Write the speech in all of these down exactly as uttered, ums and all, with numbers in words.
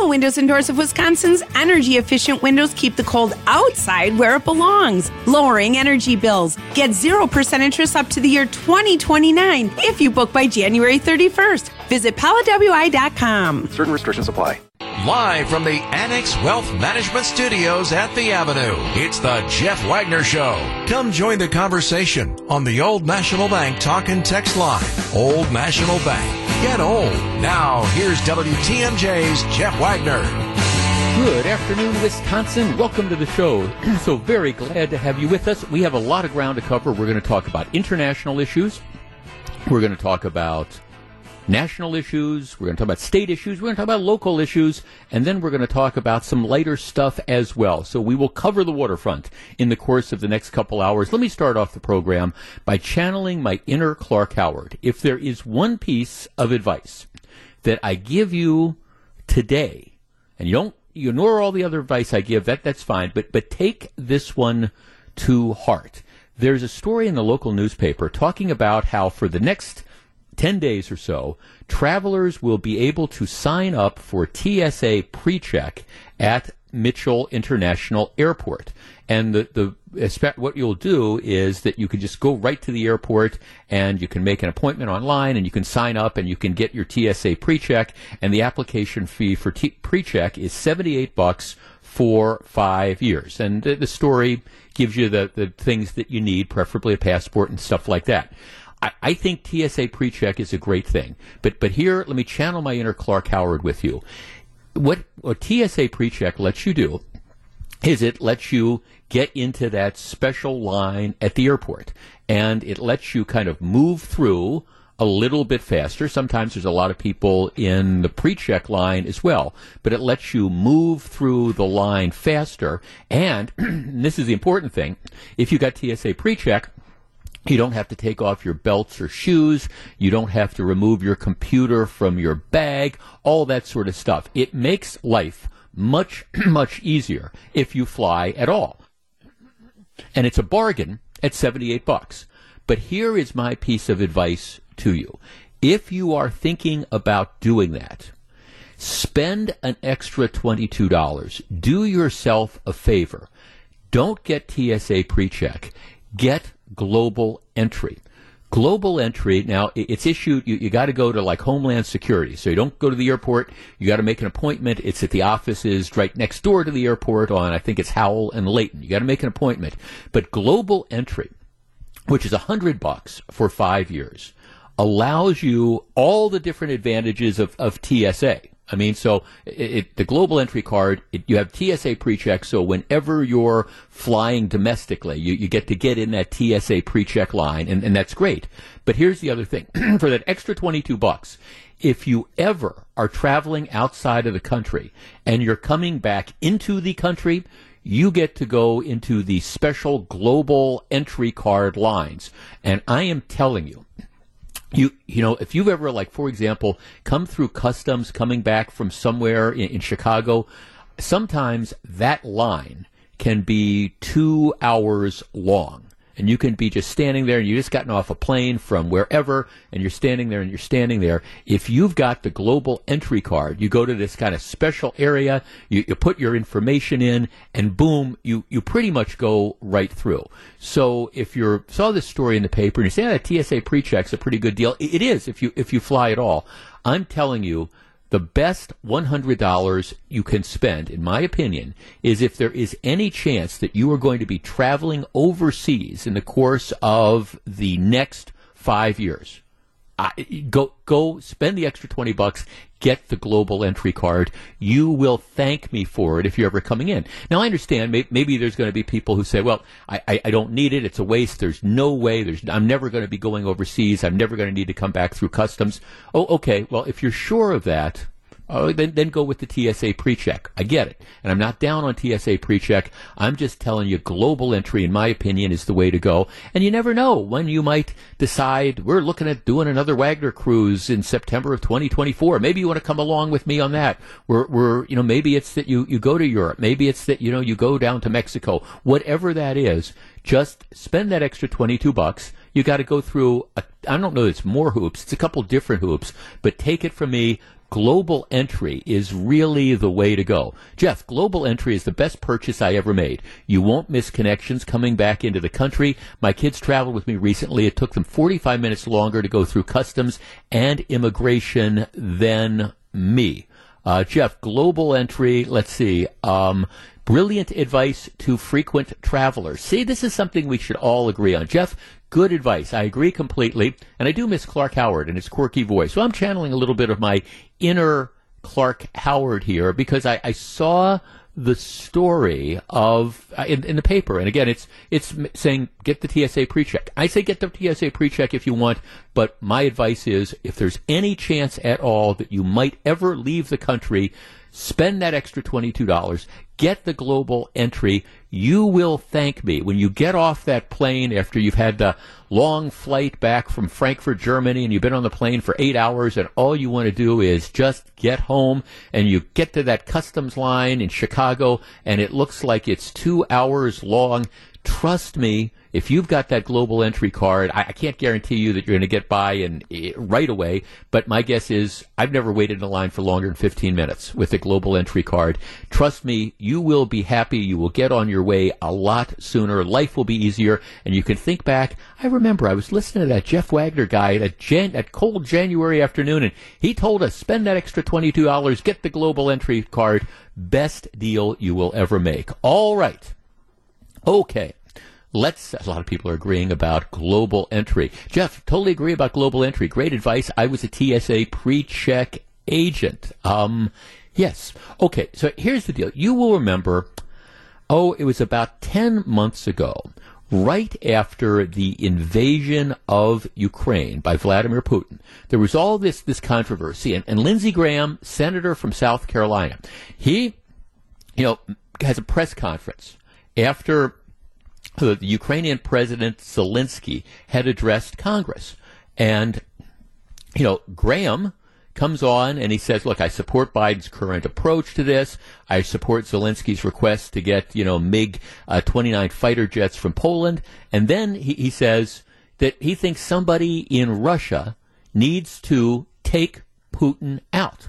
Pella Windows and Doors of Wisconsin's energy-efficient windows keep the cold outside where it belongs, lowering energy bills. Get zero percent interest up to the year twenty twenty-nine if you book by January thirty-first. Visit Pella W I dot com. Certain restrictions apply. Live from the Annex Wealth Management Studios at the Avenue, it's the Jeff Wagner Show. Come join the conversation on the Old National Bank Talk and Text line. Old National Bank. Get old. Now, here's W T M J's Jeff Wagner. Good afternoon, Wisconsin. Welcome to the show. So very glad to have you with us. We have a lot of ground to cover. We're going to talk about international issues. We're going to talk about national issues, we're going to talk about state issues, we're going to talk about local issues, and then we're going to talk about some lighter stuff as well. So we will cover the waterfront in the course of the next couple hours. Let me start off the program by channeling my inner Clark Howard. If there is one piece of advice that I give you today, and you don't you ignore all the other advice I give, that that's fine, but but take this one to heart. There's a story in the local newspaper talking about how for the next ten days or so, travelers will be able to sign up for T S A PreCheck at Mitchell International Airport. And the, the what you'll do is that you can just go right to the airport and you can make an appointment online and you can sign up and you can get your T S A PreCheck. And the application fee for T- PreCheck is seventy-eight bucks for five years. And the, the story gives you the, the things that you need, preferably a passport and stuff like that. I think T S A PreCheck is a great thing. But but here, let me channel my inner Clark Howard with you. What, what T S A PreCheck lets you do is it lets you get into that special line at the airport. And it lets you kind of move through a little bit faster. Sometimes there's a lot of people in the PreCheck line as well. But it lets you move through the line faster. And, and this is the important thing, if you got T S A PreCheck, you don't have to take off your belts or shoes. You don't have to remove your computer from your bag, all that sort of stuff. It makes life much, much easier if you fly at all. And it's a bargain at seventy-eight bucks. But here is my piece of advice to you. If you are thinking about doing that, spend an extra twenty-two dollars. Do yourself a favor. Don't get T S A PreCheck. Get Global Entry. Global Entry, now, it's issued, you, you got to go to like Homeland Security. So you don't go to the airport, you got to make an appointment. It's at the offices right next door to the airport on, I think it's Howell and Layton. You got to make an appointment. But Global Entry, which is a hundred bucks for five years, allows you all the different advantages of, of T S A. I mean, so it, it, the Global Entry card, it, you have T S A PreCheck, so whenever you're flying domestically, you, you get to get in that T S A PreCheck line, and, and that's great. But here's the other thing. For that extra twenty-two bucks, if you ever are traveling outside of the country and you're coming back into the country, you get to go into the special Global Entry card lines. And I am telling you, You you know, if you've ever, like, for example, come through customs coming back from somewhere in, in Chicago, sometimes that line can be two hours long. And you can be just standing there and you just gotten off a plane from wherever and you're standing there and you're standing there. If you've got the Global Entry card, you go to this kind of special area, you, you put your information in, and boom, you, you pretty much go right through. So if you saw this story in the paper and you say, oh, that T S A PreCheck's a pretty good deal, it, it is if you if you fly at all. I'm telling you, the best one hundred dollars you can spend, in my opinion, is if there is any chance that you are going to be traveling overseas in the course of the next five years. I, go go spend the extra twenty bucks, get the Global Entry card. You will thank me for it if you're ever coming in. Now, I understand may, maybe there's going to be people who say, well, I, I, I don't need it. It's a waste. There's no way. There's I'm never going to be going overseas. I'm never going to need to come back through customs. Oh, okay. Well, if you're sure of that, Uh, then, then go with the T S A PreCheck. I get it. And I'm not down on T S A PreCheck. I'm just telling you Global Entry, in my opinion, is the way to go. And you never know when you might decide we're looking at doing another Wagner cruise in September of twenty twenty-four. Maybe you want to come along with me on that. We're, we're, you know, maybe it's that you, you go to Europe. Maybe it's that, you know, you go down to Mexico. Whatever that is, just spend that extra twenty-two bucks. You got to go through, a, I don't know, it's more hoops. It's a couple different hoops. But take it from me. Global Entry is really the way to go. Jeff, Global Entry is the best purchase I ever made. You won't miss connections coming back into the country. My kids traveled with me recently. It took them forty-five minutes longer to go through customs and immigration than me. Uh, Jeff, Global Entry, let's see, um, brilliant advice to frequent travelers. See, this is something we should all agree on. Jeff, good advice. I agree completely. And I do miss Clark Howard and his quirky voice. So I'm channeling a little bit of my inner Clark Howard here because I, I saw the story of uh, in, in the paper. And again, it's it's saying get the T S A pre-check. I say get the T S A pre-check if you want, but my advice is if there's any chance at all that you might ever leave the country, spend that extra twenty-two dollars. Get the Global Entry. You will thank me when you get off that plane after you've had the long flight back from Frankfurt, Germany, and you've been on the plane for eight hours, and all you want to do is just get home, and you get to that customs line in Chicago, and it looks like it's two hours long. Trust me, if you've got that Global Entry card, I, I can't guarantee you that you're going to get by and uh, right away, but my guess is I've never waited in a line for longer than fifteen minutes with a Global Entry card. Trust me, you will be happy. You will get on your way a lot sooner. Life will be easier, and you can think back. I remember I was listening to that Jeff Wagner guy that Jan- that cold January afternoon, and he told us, spend that extra twenty-two dollars, get the Global Entry card. Best deal you will ever make. All right. Okay. Let's, a lot of people are agreeing about Global Entry. Jeff, totally agree about Global Entry. Great advice. I was a T S A pre-check agent. Um, yes. Okay, so here's the deal. You will remember, oh, it was about ten months ago, right after the invasion of Ukraine by Vladimir Putin. There was all this, this controversy, and, and Lindsey Graham, senator from South Carolina, he, you know, has a press conference after the Ukrainian President Zelensky had addressed Congress. And, you know, Graham comes on and he says, look, I support Biden's current approach to this. I support Zelensky's request to get, you know, MiG uh, twenty-nine fighter jets from Poland. And then he, he says that he thinks somebody in Russia needs to take Putin out.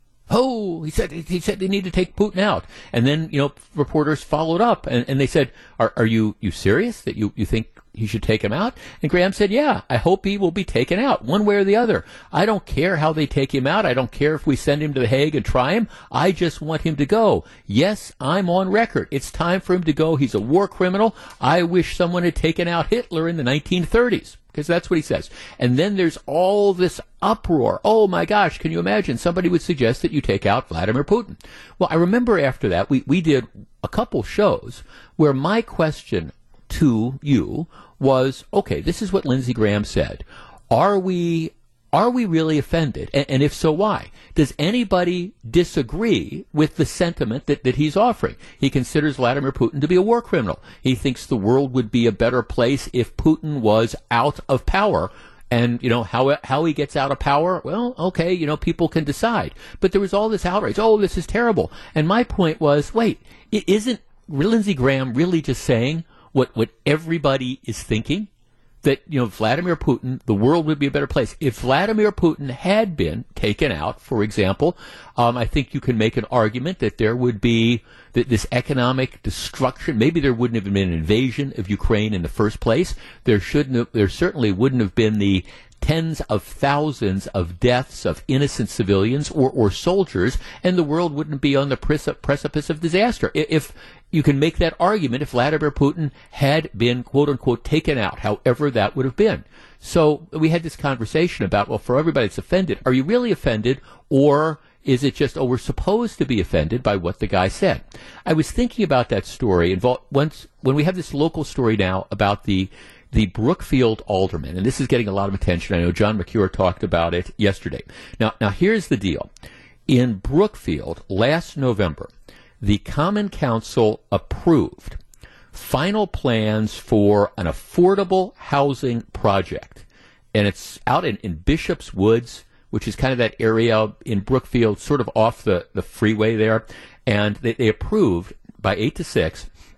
Oh, he said he said they need to take Putin out. And then, you know, reporters followed up and, and they said, Are are you, you serious that you, you think he should take him out? And Graham said, yeah, I hope he will be taken out one way or the other. I don't care how they take him out. I don't care if we send him to The Hague and try him. I just want him to go. Yes, I'm on record. It's time for him to go. He's a war criminal. I wish someone had taken out Hitler in the nineteen thirties. Because that's what he says. And then there's all this uproar. Oh, my gosh, can you imagine? Somebody would suggest that you take out Vladimir Putin. Well, I remember after that, we, we did a couple shows where my question to you was, okay, this is what Lindsey Graham said. Are we... Are we really offended? And, and if so, why? Does anybody disagree with the sentiment that, that he's offering? He considers Vladimir Putin to be a war criminal. He thinks the world would be a better place if Putin was out of power. And, you know, how how he gets out of power, well, okay, you know, people can decide. But there was all this outrage. Oh, this is terrible. And my point was, wait, it isn't Lindsey Graham really just saying what, what everybody is thinking? That, you know, Vladimir Putin, the world would be a better place. If Vladimir Putin had been taken out, for example, um, I think you can make an argument that there would be th- this economic destruction. Maybe there wouldn't have been an invasion of Ukraine in the first place. There shouldn't have, there certainly wouldn't have been the tens of thousands of deaths of innocent civilians or, or soldiers, and the world wouldn't be on the precipice of disaster. If you can make that argument, if Vladimir Putin had been, quote unquote, taken out, however that would have been. So we had this conversation about, well, for everybody that's offended, are you really offended, or is it just, oh, we're supposed to be offended by what the guy said? I was thinking about that story, involved once when we have this local story now about the the Brookfield alderman, and this is getting a lot of attention. I know John McCure talked about it yesterday. Now, now here's the deal. In Brookfield, last November, the Common Council approved final plans for an affordable housing project. And it's out in, in Bishop's Woods, which is kind of that area in Brookfield, sort of off the, the freeway there. And they, they approved by eight to six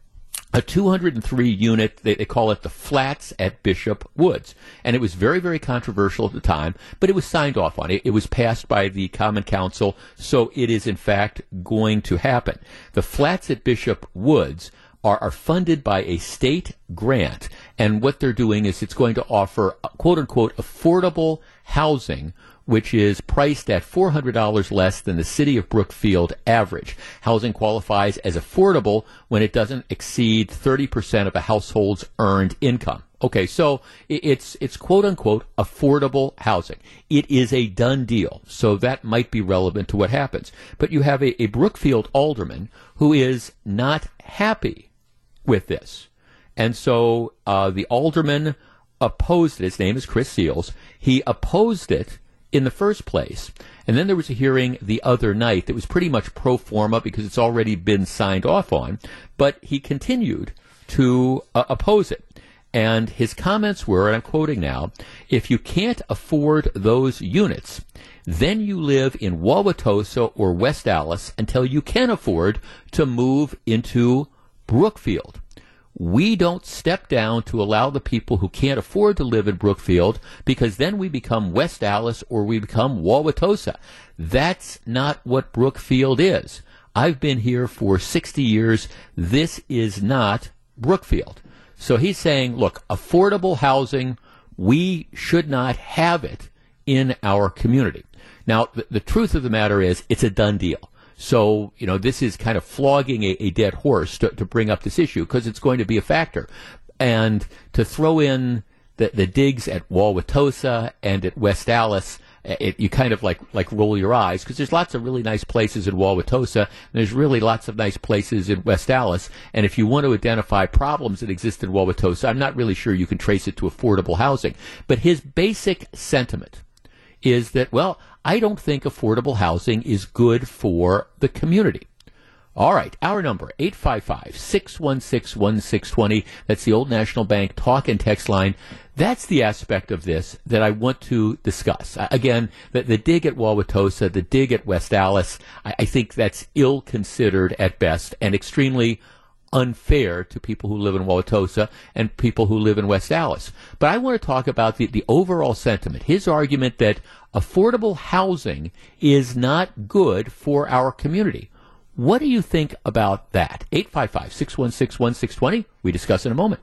a two hundred three unit, they, they call it the Flats at Bishop Woods. And it was very, very controversial at the time, but it was signed off on. It, it was passed by the Common Council, so it is in fact going to happen. The Flats at Bishop Woods are, are funded by a state grant, and what they're doing is it's going to offer, quote-unquote, affordable housing, which is priced at four hundred dollars less than the city of Brookfield average. Housing qualifies as affordable when it doesn't exceed thirty percent of a household's earned income. Okay, so it's it's quote-unquote affordable housing. It is a done deal, so that might be relevant to what happens. But you have a, a Brookfield alderman who is not happy with this. And so uh, the alderman opposed it. His name is Chris Seals. He opposed it in the first place. And then there was a hearing the other night that was pretty much pro forma because it's already been signed off on. But he continued to uh, oppose it. And his comments were, and I'm quoting now, if you can't afford those units, then you live in Wauwatosa or West Allis until you can afford to move into Brookfield. We don't step down to allow the people who can't afford to live in Brookfield because then we become West Allis or we become Wauwatosa. That's not what Brookfield is. I've been here for sixty years. This is not Brookfield. So he's saying, look, affordable housing, we should not have it in our community. Now, the, the truth of the matter is it's a done deal. So, you know, this is kind of flogging a, a dead horse to, to bring up this issue because it's going to be a factor. And to throw in the, the digs at Wauwatosa and at West Allis, it, you kind of like, like roll your eyes because there's lots of really nice places in Wauwatosa. And there's really lots of nice places in West Allis. And if you want to identify problems that exist in Wauwatosa, I'm not really sure you can trace it to affordable housing. But his basic sentiment is that, well, I don't think affordable housing is good for the community. All right, our number, eight five five, six one six, one six two zero. That's the Old National Bank talk and text line. That's the aspect of this that I want to discuss. Again, the, the dig at Wauwatosa, the dig at West Allis, I, I think that's ill-considered at best and extremely unfair to people who live in Wauwatosa and people who live in West Allis. But I want to talk about the, the overall sentiment, his argument that affordable housing is not good for our community. What do you think about that? eight five five, six one six, one six two zero. We discuss in a moment.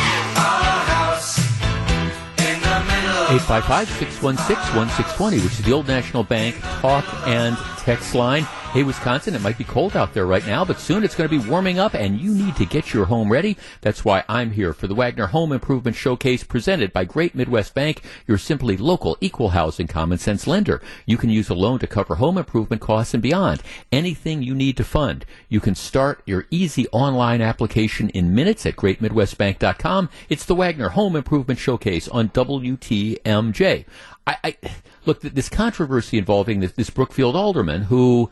eight five five, six one six, one six two zero, which is the Old National Bank talk and text line. Hey, Wisconsin, it might be cold out there right now, but soon it's going to be warming up, and you need to get your home ready. That's why I'm here for the Wagner Home Improvement Showcase presented by Great Midwest Bank, your simply local equal housing common sense lender. You can use a loan to cover home improvement costs and beyond. Anything you need to fund. You can start your easy online application in minutes at great midwest bank dot com. It's the Wagner Home Improvement Showcase on W T M J. I, I look, this controversy involving this, this Brookfield alderman who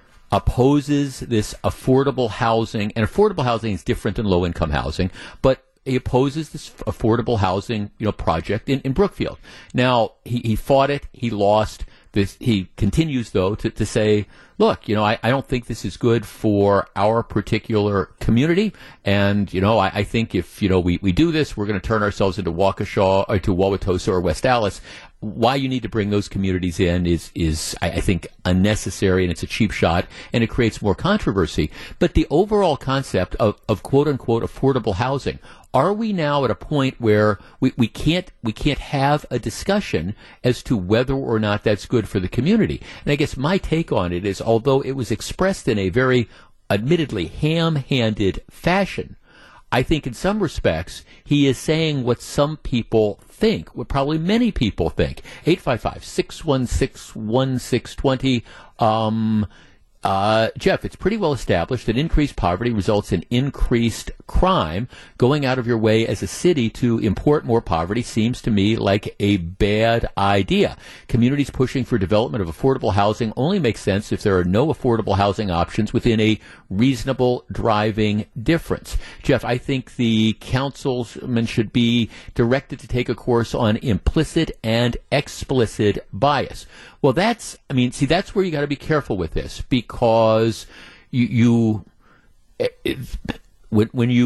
opposes this affordable housing, and affordable housing is different than low-income housing, but he opposes this affordable housing, you know, project in, in Brookfield. Now, he, he fought it, he lost. This, he continues, though, to, to say, look, you know, I, I don't think this is good for our particular community. And, you know, I, I think if, you know, we, we do this, we're going to turn ourselves into Waukesha or to Wauwatosa or West Allis. Why you need to bring those communities in is, is I, I think, unnecessary, and it's a cheap shot, and it creates more controversy. But the overall concept of, of quote-unquote affordable housing, are we now at a point where we, we can't we can't have a discussion as to whether or not that's good for the community? And I guess my take on it is, although it was expressed in a very, admittedly, ham-handed fashion, I think in some respects he is saying what some people think, what probably many people think. eight five five, six one six, one six two zero. Um, uh, Jeff, it's pretty well established that increased poverty results in increased crime. Going out of your way as a city to import more poverty seems to me like a bad idea. Communities pushing for development of affordable housing only makes sense if there are no affordable housing options within a reasonable driving difference. Jeff, I think the councilman should be directed to take a course on implicit and explicit bias. Well, that's, I mean, see, that's where you got to be careful with this, because you, you it, it, when, when you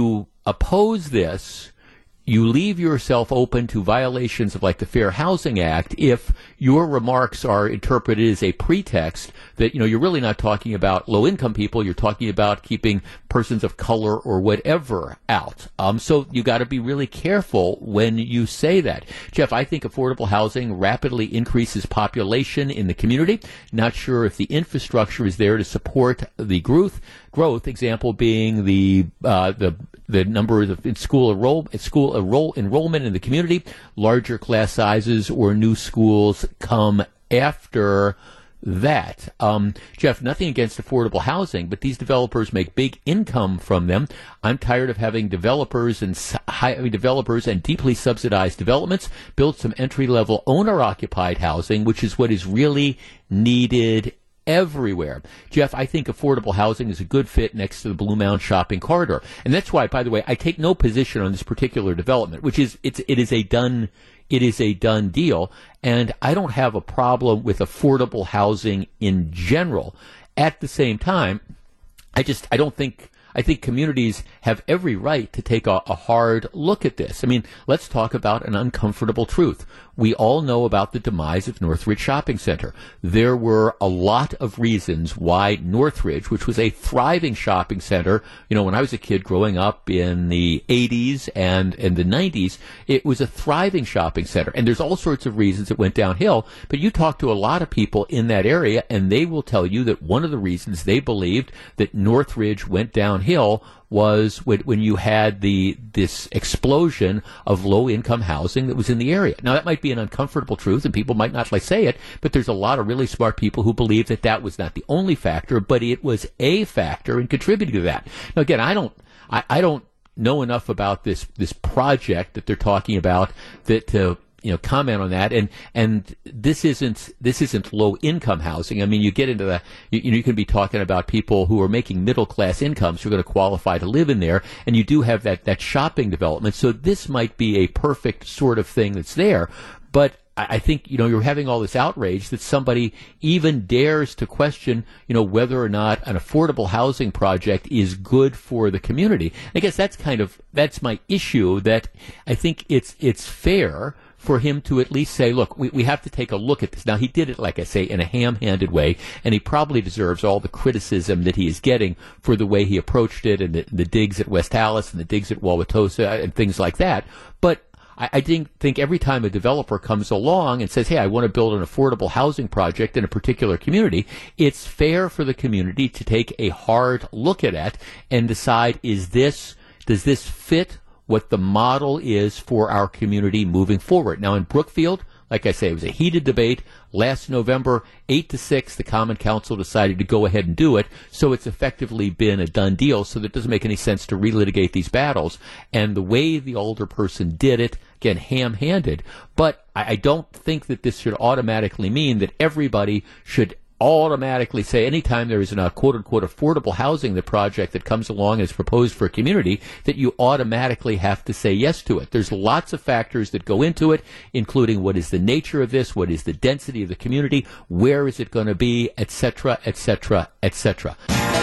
oppose this, you leave yourself open to violations of like the Fair Housing Act if your remarks are interpreted as a pretext that, you know, you're really not talking about low income people, you're talking about keeping persons of color or whatever out. Um, so you got to be really careful when you say that. Jeff, I think affordable housing rapidly increases population in the community. Not sure if the infrastructure is there to support the growth. Growth example being the uh, the the number of in school enroll school enroll enrollment in the community, larger class sizes, or new schools come after that. Um, Jeff, nothing against affordable housing, but these developers make big income from them. I'm tired of having developers and high, I mean, developers and deeply subsidized developments build some entry-level owner-occupied housing, which is what is really needed everywhere. Jeff, I think affordable housing is a good fit next to the Blue Mound shopping corridor. And that's why, by the way, I take no position on this particular development, which is, it's, it is a done, it is a done deal. And I don't have a problem with affordable housing in general. At the same time, I just, I don't think, I think communities have every right to take a, a hard look at this. I mean, let's talk about an uncomfortable truth. We all know about the demise of Northridge Shopping Center. There were a lot of reasons why Northridge, which was a thriving shopping center, you know, when I was a kid growing up in the eighties and, and the nineties, it was a thriving shopping center. And there's all sorts of reasons it went downhill. But you talk to a lot of people in that area, and they will tell you that one of the reasons they believed that Northridge went downhill was when, when you had the this explosion of low-income housing that was in the area. Now, that might be an uncomfortable truth, and people might not like say it, but there's a lot of really smart people who believe that that was not the only factor, but it was a factor in contributing to that. Now, again, I don't, I, I don't know enough about this this project that they're talking about that to you know, comment on that. And, and this isn't, this isn't low income housing. I mean, you get into the, you, you know, you can be talking about people who are making middle class incomes who are going to qualify to live in there. And you do have that, that shopping development. So this might be a perfect sort of thing that's there. But I think, you know, you're having all this outrage that somebody even dares to question, you know, whether or not an affordable housing project is good for the community. I guess that's kind of, that's my issue, that I think it's, it's fair for him to at least say, look, we, we have to take a look at this. Now, he did it, like I say, in a ham-handed way, and he probably deserves all the criticism that he is getting for the way he approached it, and the, the digs at West Allis and the digs at Wauwatosa and things like that. But I, I think, think every time a developer comes along and says, hey, I want to build an affordable housing project in a particular community, it's fair for the community to take a hard look at it and decide, is this, does this fit what the model is for our community moving forward? Now, in Brookfield, like I say, it was a heated debate. Last November, eight to six, the Common Council decided to go ahead and do it. So it's effectively been a done deal. So it doesn't make any sense to relitigate these battles. And the way the older person did it, again, ham-handed. But I, I don't think that this should automatically mean that everybody should automatically say anytime there is a quote-unquote affordable housing the project that comes along and is proposed for a community, that you automatically have to say yes to it. There's lots of factors that go into it, including what is the nature of this, what is the density of the community, where is it going to be, et cetera, et cetera, et cetera.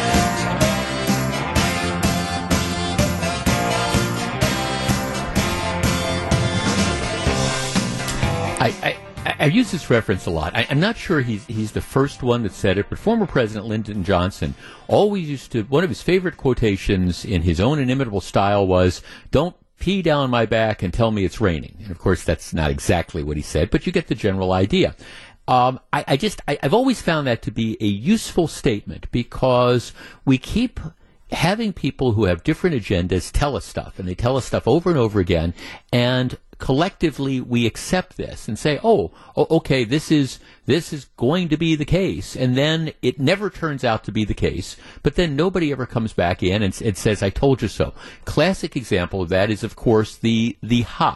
I... I I've used this reference a lot. I, I'm not sure he's he's the first one that said it, but former President Lyndon Johnson always used to, one of his favorite quotations in his own inimitable style was, don't pee down my back and tell me it's raining. And of course, that's not exactly what he said, but you get the general idea. Um, I, I just, I, I've always found that to be a useful statement, because we keep having people who have different agendas tell us stuff, and they tell us stuff over and over again, and collectively we accept this and say, oh, oh, okay, this is this is going to be the case, and then it never turns out to be the case, but then nobody ever comes back in and, and says, I told you so. Classic example of that is, of course, the the HOP,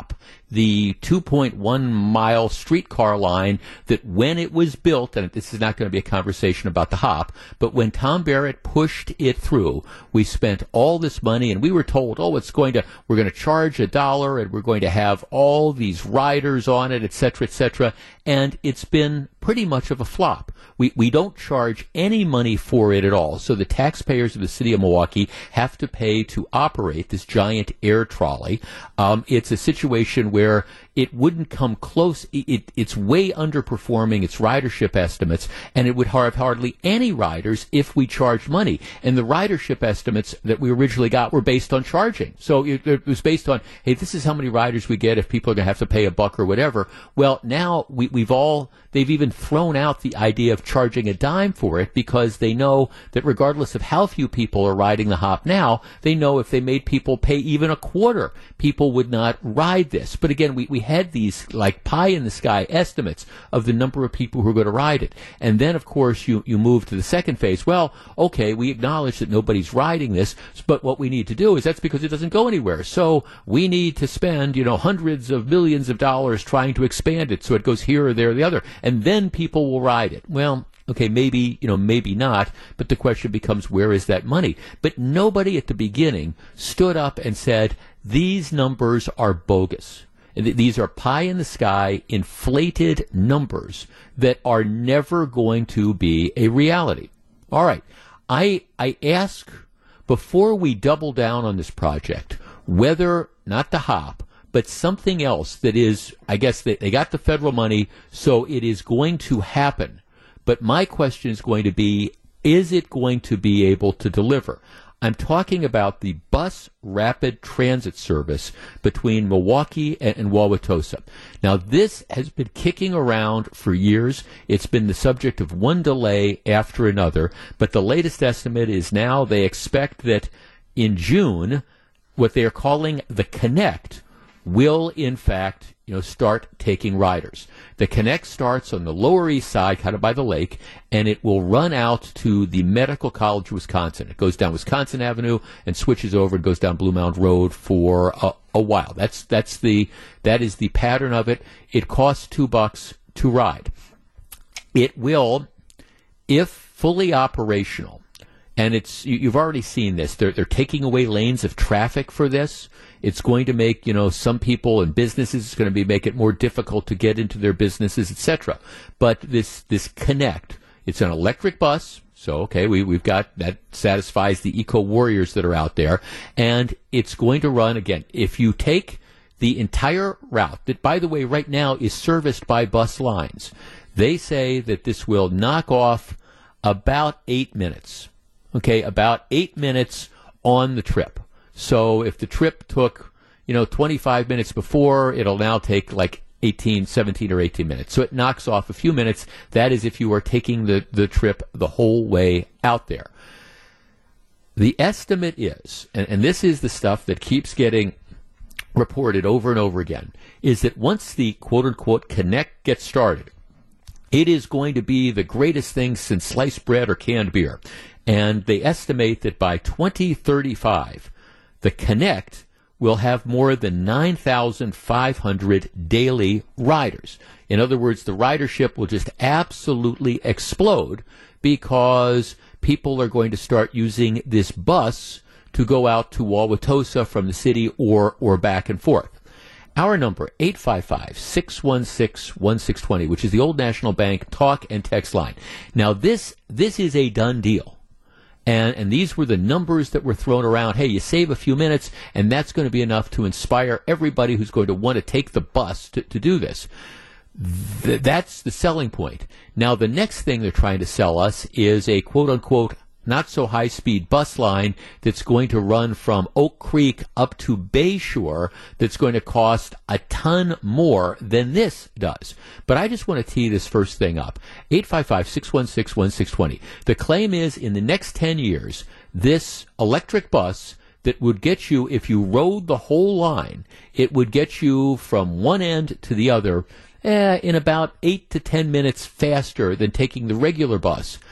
the two point one mile streetcar line that when it was built, and this is not going to be a conversation about the hop, but when Tom Barrett pushed it through, we spent all this money and we were told, oh, it's going to, we're going to charge a dollar and we're going to have all these riders on it, et cetera, et cetera. And it's been pretty much of a flop. We we don't charge any money for it at all. So the taxpayers of the city of Milwaukee have to pay to operate this giant air trolley. Um, it's a situation where it wouldn't come close. It, it, it's way underperforming its ridership estimates, and it would have hardly any riders if we charged money. And the ridership estimates that we originally got were based on charging. So it, it was based on, hey, this is how many riders we get if people are going to have to pay a buck or whatever. Well, now we, we've all, they've even thrown out the idea of charging a dime for it because they know that regardless of how few people are riding the hop now, they know if they made people pay even a quarter, people would not ride this. But again, we, we had these like pie in the sky estimates of the number of people who are going to ride it. And then, of course, you, you move to the second phase. Well, okay, we acknowledge that nobody's riding this, but what we need to do is that's because it doesn't go anywhere. So we need to spend, you know, hundreds of millions of dollars trying to expand it so it goes here or there or the other. And then people will ride it. Well, okay, maybe, you know, maybe not, but the question becomes, where is that money? But nobody at the beginning stood up and said, these numbers are bogus. These are pie in the sky, inflated numbers that are never going to be a reality. All right. I, I ask, before we double down on this project, whether, not the hop, but something else that is, I guess they, they got the federal money, so it is going to happen. But my question is going to be, is it going to be able to deliver? I'm talking about the bus rapid transit service between Milwaukee and, and Wauwatosa. Now, this has been kicking around for years. It's been the subject of one delay after another. But the latest estimate is now they expect that in June, what they are calling the Connect will, in fact, you know, start taking riders. The Connect starts on the Lower East Side, kind of by the lake, and it will run out to the Medical College of Wisconsin. It goes down Wisconsin Avenue and switches over and goes down Blue Mound Road for a, a while. That's that's the that is the pattern of it. It costs two bucks to ride. It will, if fully operational, and it's you, you've already seen this. They're they're taking away lanes of traffic for this. It's going to make, you know, some people and businesses, it's going to be make it more difficult to get into their businesses, et cetera. But this this Connect, it's an electric bus. So, okay, we, we've got that satisfies the eco warriors that are out there. And it's going to run, again, if you take the entire route, that, by the way, right now is serviced by bus lines, they say that this will knock off about eight minutes. Okay, about eight minutes on the trip. So if the trip took, you know, twenty-five minutes before, it'll now take like eighteen, seventeen or eighteen minutes. So it knocks off a few minutes. That is if you are taking the, the trip the whole way out there. The estimate is, and, and this is the stuff that keeps getting reported over and over again, is that once the quote-unquote Connect gets started, it is going to be the greatest thing since sliced bread or canned beer. And they estimate that by twenty thirty-five, the Connect will have more than nine thousand five hundred daily riders. In other words, the ridership will just absolutely explode because people are going to start using this bus to go out to Wauwatosa from the city or, or back and forth. Our number, eight five five, six one six, one six two zero, which is the Old National Bank talk and text line. Now, this this is a done deal. And, and these were the numbers that were thrown around. Hey, you save a few minutes, and that's going to be enough to inspire everybody who's going to want to take the bus to, to do this. Th- that's the selling point. Now, the next thing they're trying to sell us is a quote-unquote not-so-high-speed bus line that's going to run from Oak Creek up to Bayshore that's going to cost a ton more than this does. But I just want to tee this first thing up. eight five five, six one six, one six two zero. The claim is in the next ten years, this electric bus that would get you, if you rode the whole line, it would get you from one end to the other eh, in about eight to ten minutes faster than taking the regular bus.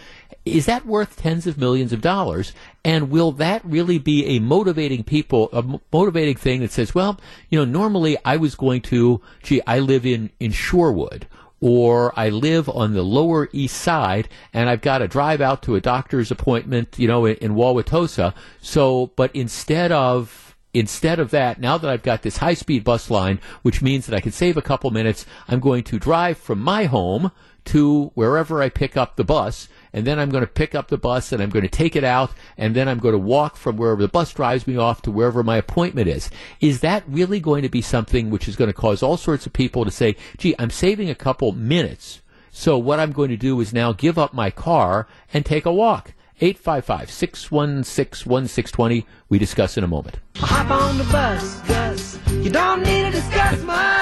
Is that worth tens of millions of dollars? And will that really be a motivating people, a m- motivating thing that says, well, you know, normally I was going to, gee, I live in, in Shorewood, or I live on the Lower East Side, and I've got to drive out to a doctor's appointment, you know, in, in Wauwatosa. So, but instead of Instead of that, now that I've got this high-speed bus line, which means that I can save a couple minutes, I'm going to drive from my home to wherever I pick up the bus, and then I'm going to pick up the bus and I'm going to take it out, and then I'm going to walk from wherever the bus drives me off to wherever my appointment is. Is that really going to be something which is going to cause all sorts of people to say, gee, I'm saving a couple minutes, so what I'm going to do is now give up my car and take a walk? eight five five, six one six, one six two zero. We discuss in a moment. Hop on the bus, Gus. You don't need to discuss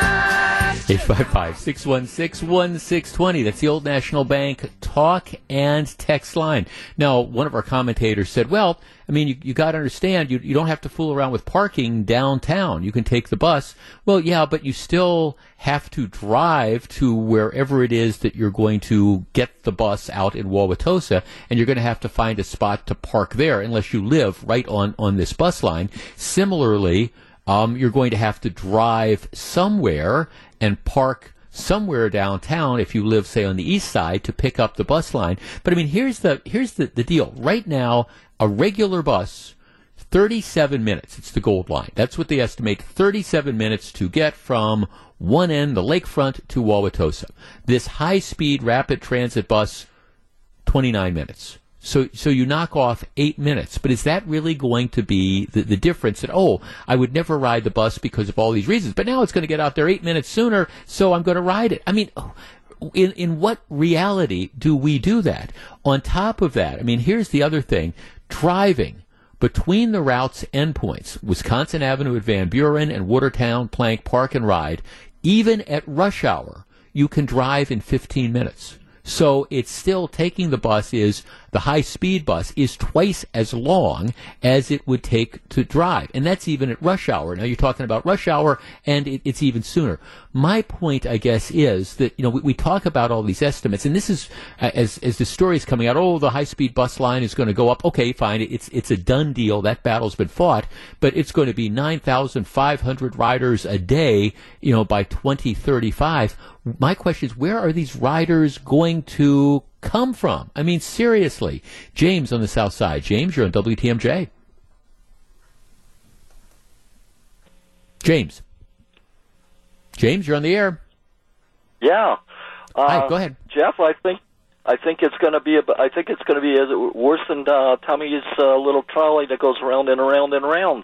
much. eight five five, six one six, one six two zero. That's the Old National Bank talk and text line. Now, one of our commentators said, well, I mean, you, you got to understand, you, you don't have to fool around with parking downtown. You can take the bus. Well, yeah, but you still have to drive to wherever it is that you're going to get the bus out in Wauwatosa, and you're going to have to find a spot to park there unless you live right on, on this bus line. Similarly, um, you're going to have to drive somewhere and park somewhere downtown if you live, say, on the east side to pick up the bus line. But I mean, here's the here's the, the deal. Right now, a regular bus, thirty-seven minutes. It's the Gold Line. That's what they estimate, thirty-seven minutes to get from one end, the lakefront, to Wauwatosa. This high-speed rapid transit bus, twenty-nine minutes. So so you knock off eight minutes. But is that really going to be the, the difference that, oh, I would never ride the bus because of all these reasons, but now it's going to get out there eight minutes sooner, so I'm going to ride it? I mean, in in what reality do we do that? On top of that, I mean, here's the other thing. Driving between the route's endpoints, Wisconsin Avenue at Van Buren and Watertown, Plank, Park and Ride, even at rush hour, you can drive in fifteen minutes. So it's still taking the bus is, the high-speed bus is twice as long as it would take to drive. And that's even at rush hour. Now you're talking about rush hour, and it, it's even sooner. My point, I guess, is that, you know, we, we talk about all these estimates, and this is, uh, as as the story is coming out, oh, the high-speed bus line is going to go up. Okay, fine, it's it's a done deal. That battle's been fought, but it's going to be nine thousand five hundred riders a day, you know, by twenty thirty-five. My question is, where are these riders going to come from? I mean, seriously. James on the south side. James, you're on W T M J. James. James, you're on the air. Yeah. Uh, Hi, go ahead. Jeff, I think I think it's going to be a, I think it's going to be as worse than uh, Tommy's uh, little trolley that goes around and around and around.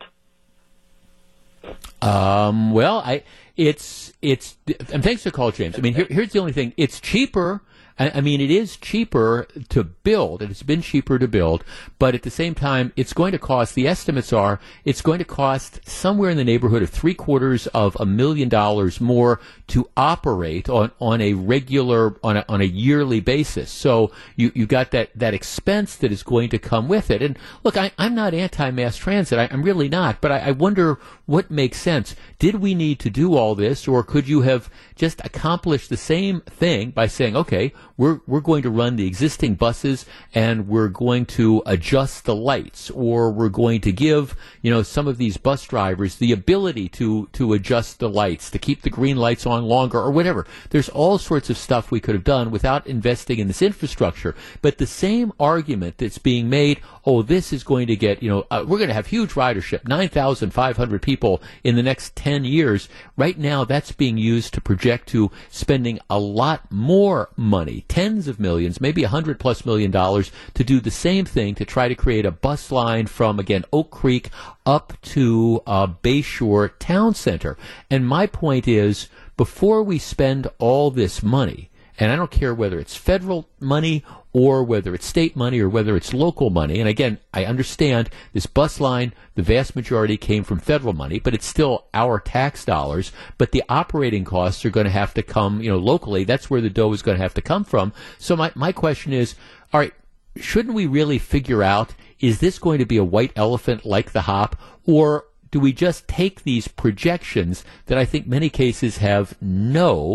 Um, well, I it's it's and thanks for the call, James. I mean, here, here's the only thing. It's cheaper. I, I mean, it is cheaper to build. It's been cheaper to build, but at the same time, it's going to cost. The estimates are it's going to cost somewhere in the neighborhood of three quarters of a million dollars more to operate on, on a regular on a, on a yearly basis. So you you got that that expense that is going to come with it. And look, I, I'm not anti-mass transit. I, I'm really not. But I, I wonder what makes sense. Did we need to do all this, or could you have just accomplished the same thing by saying, okay, we're we're going to run the existing buses and we're going to adjust the lights, or we're going to give, you know, some of these bus drivers the ability to to adjust the lights, to keep the green lights on longer, or whatever. There's all sorts of stuff we could have done without investing in this infrastructure. But the same argument that's being made, oh, this is going to get, you know, uh, we're going to have huge ridership, nine thousand five hundred people in the next ten years. Right now, that's being used to project to spending a lot more money, tens of millions, maybe a hundred plus million dollars, to do the same thing, to try to create a bus line from, again, Oak Creek up to uh, Bayshore Town Center. And my point is, before we spend all this money, and I don't care whether it's federal money or whether it's state money or whether it's local money. And again, I understand this bus line, the vast majority came from federal money, but it's still our tax dollars. But the operating costs are going to have to come, you know, locally. That's where the dough is going to have to come from. So my, my question is, all right, shouldn't we really figure out, is this going to be a white elephant like the hop, or do we just take these projections that I think many cases have no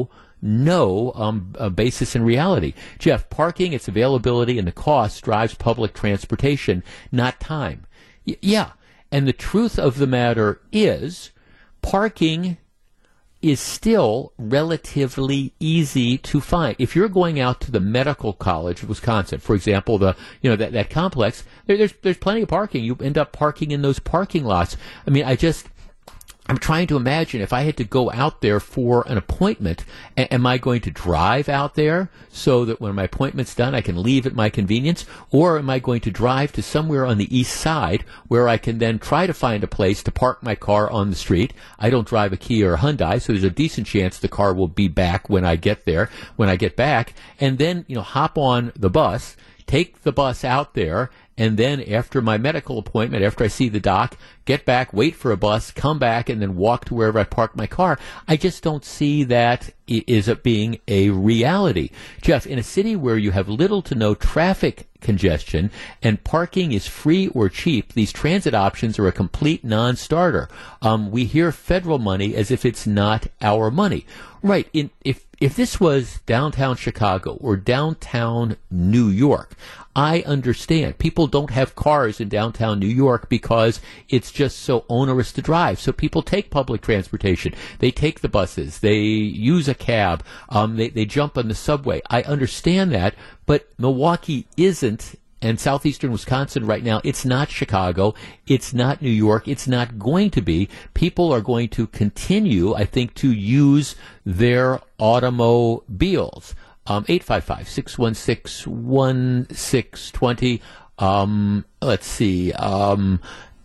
no um, uh, basis in reality. Jeff, parking, its availability, and the cost drives public transportation, not time. Y- yeah, and the truth of the matter is parking is still relatively easy to find. If you're going out to the Medical College of Wisconsin, for example, the you know that, that complex, there, there's there's plenty of parking. You end up parking in those parking lots. I mean, I just I'm trying to imagine if I had to go out there for an appointment, a- am I going to drive out there so that when my appointment's done I can leave at my convenience, or am I going to drive to somewhere on the east side where I can then try to find a place to park my car on the street? I don't drive a Kia or a Hyundai, so there's a decent chance the car will be back when I get there, when I get back, and then, you know, hop on the bus, take the bus out there, and then after my medical appointment, after I see the doc, get back, wait for a bus, come back, and then walk to wherever I park my car. I just don't see that is it being a reality. Jeff, in a city where you have little to no traffic congestion and parking is free or cheap, these transit options are a complete non-starter. Um, we hear federal money as if it's not our money. Right. In, if if this was downtown Chicago or downtown New York, I understand. People don't have cars in downtown New York because it's just so onerous to drive. So people take public transportation. They take the buses. They use a cab. Um, they, they jump on the subway. I understand that, but Milwaukee isn't, and southeastern Wisconsin right now, it's not Chicago. It's not New York. It's not going to be. People are going to continue, I think, to use their automobiles. Um, eight five five, six one six, one six two zero. Um, let's see. Um,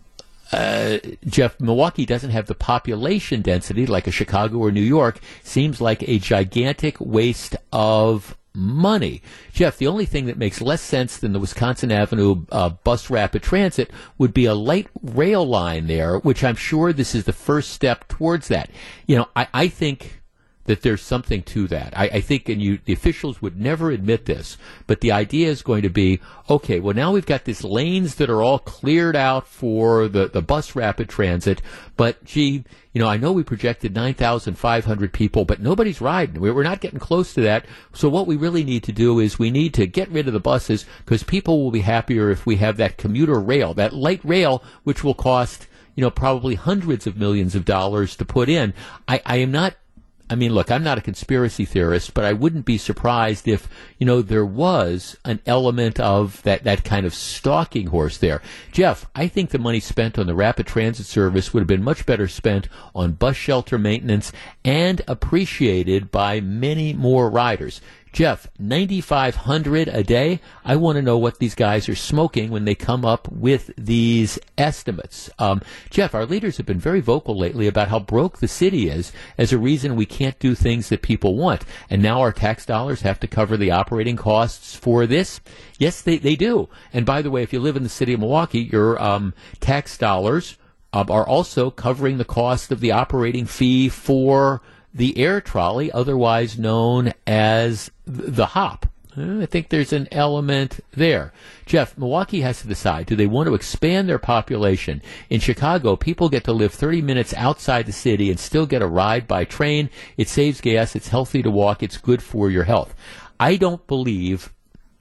uh, Jeff, Milwaukee doesn't have the population density like a Chicago or New York. Seems like a gigantic waste of money. Jeff, the only thing that makes less sense than the Wisconsin Avenue uh, bus rapid transit would be a light rail line there, which I'm sure this is the first step towards that. You know, I, I think that there's something to that. I, I think, and you, the officials would never admit this, but the idea is going to be, okay, well, now we've got these lanes that are all cleared out for the, the bus rapid transit, but gee, you know, I know we projected nine thousand five hundred people, but nobody's riding. We're not getting close to that. So what we really need to do is we need to get rid of the buses because people will be happier if we have that commuter rail, that light rail, which will cost, you know, probably hundreds of millions of dollars to put in. I, I am not I mean, look, I'm not a conspiracy theorist, but I wouldn't be surprised if, you know, there was an element of that, that kind of stalking horse there. Jeff, I think the money spent on the rapid transit service would have been much better spent on bus shelter maintenance and appreciated by many more riders. Jeff, ninety-five hundred a day. I want to know what these guys are smoking when they come up with these estimates. Um, Jeff, our leaders have been very vocal lately about how broke the city is as a reason we can't do things that people want. And now our tax dollars have to cover the operating costs for this. Yes, they, they do. And by the way, if you live in the city of Milwaukee, your um, tax dollars uh, are also covering the cost of the operating fee for the air trolley, otherwise known as the HOP. I think there's an element there. Jeff, Milwaukee has to decide, do they want to expand their population? In Chicago, people get to live thirty minutes outside the city and still get a ride by train. It saves gas. It's healthy to walk. It's good for your health. I don't believe,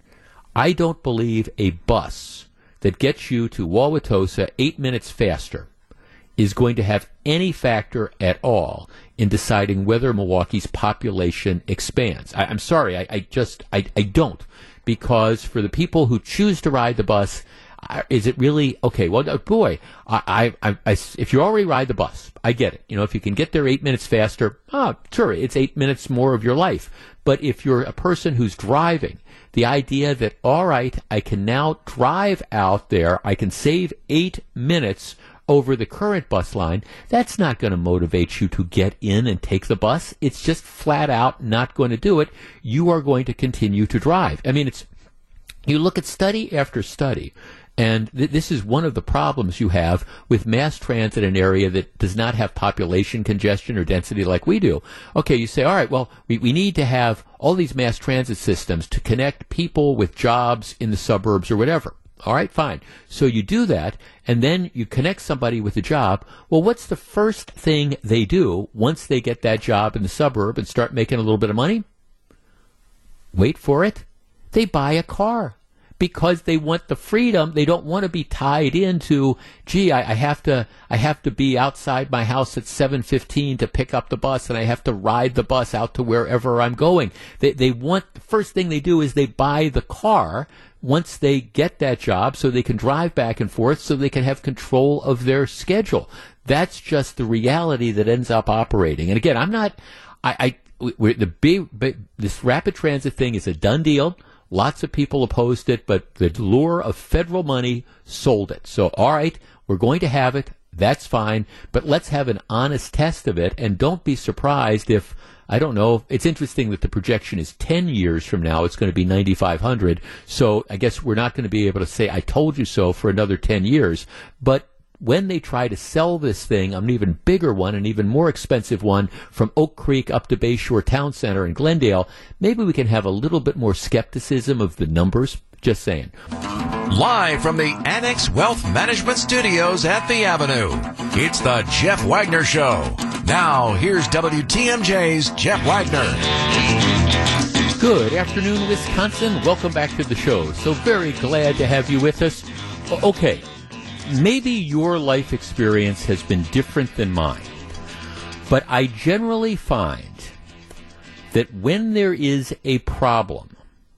I don't believe a bus that gets you to Wauwatosa eight minutes faster is going to have any factor at all in deciding whether Milwaukee's population expands. I, I'm sorry, I, I just, I, I don't. Because for the people who choose to ride the bus, uh, is it really, okay, well, uh, boy, I, I, I, I, if you already ride the bus, I get it. You know, if you can get there eight minutes faster, ah, sure, it's eight minutes more of your life. But if you're a person who's driving, the idea that, all right, I can now drive out there, I can save eight minutes over the current bus line, that's not going to motivate you to get in and take the bus. It's just flat out not going to do it. You are going to continue to drive. I mean, it's, you look at study after study, and th- this is one of the problems you have with mass transit in an area that does not have population congestion or density like we do. Okay, you say, all right, well, we, we need to have all these mass transit systems to connect people with jobs in the suburbs or whatever. All right, fine. So you do that, and then you connect somebody with a job. Well, what's the first thing they do once they get that job in the suburb and start making a little bit of money? Wait for it. They buy a car because they want the freedom. They don't want to be tied into, gee, I, I have to I have to be outside my house at seven fifteen to pick up the bus, and I have to ride the bus out to wherever I'm going. They they want, the first thing they do is they buy the car once they get that job so they can drive back and forth, so they can have control of their schedule. That's just the reality that ends up operating. And again, I'm not, I, I we, the big, big, this rapid transit thing is a done deal. Lots of people opposed it, but the lure of federal money sold it. So, all right, we're going to have it. That's fine. But let's have an honest test of it, and don't be surprised if, I don't know, it's interesting that the projection is ten years from now, it's going to be ninety-five hundred. So I guess we're not going to be able to say, I told you so for another ten years. But when they try to sell this thing, an even bigger one, an even more expensive one, from Oak Creek up to Bayshore Town Center in Glendale, maybe we can have a little bit more skepticism of the numbers. Just saying. Live from the Annex Wealth Management Studios at the Avenue, it's the Jeff Wagner Show. Now, here's W T M J's Jeff Wagner. Good afternoon, Wisconsin. Welcome back to the show. So very glad to have you with us. Okay. Maybe your life experience has been different than mine, but I generally find that when there is a problem,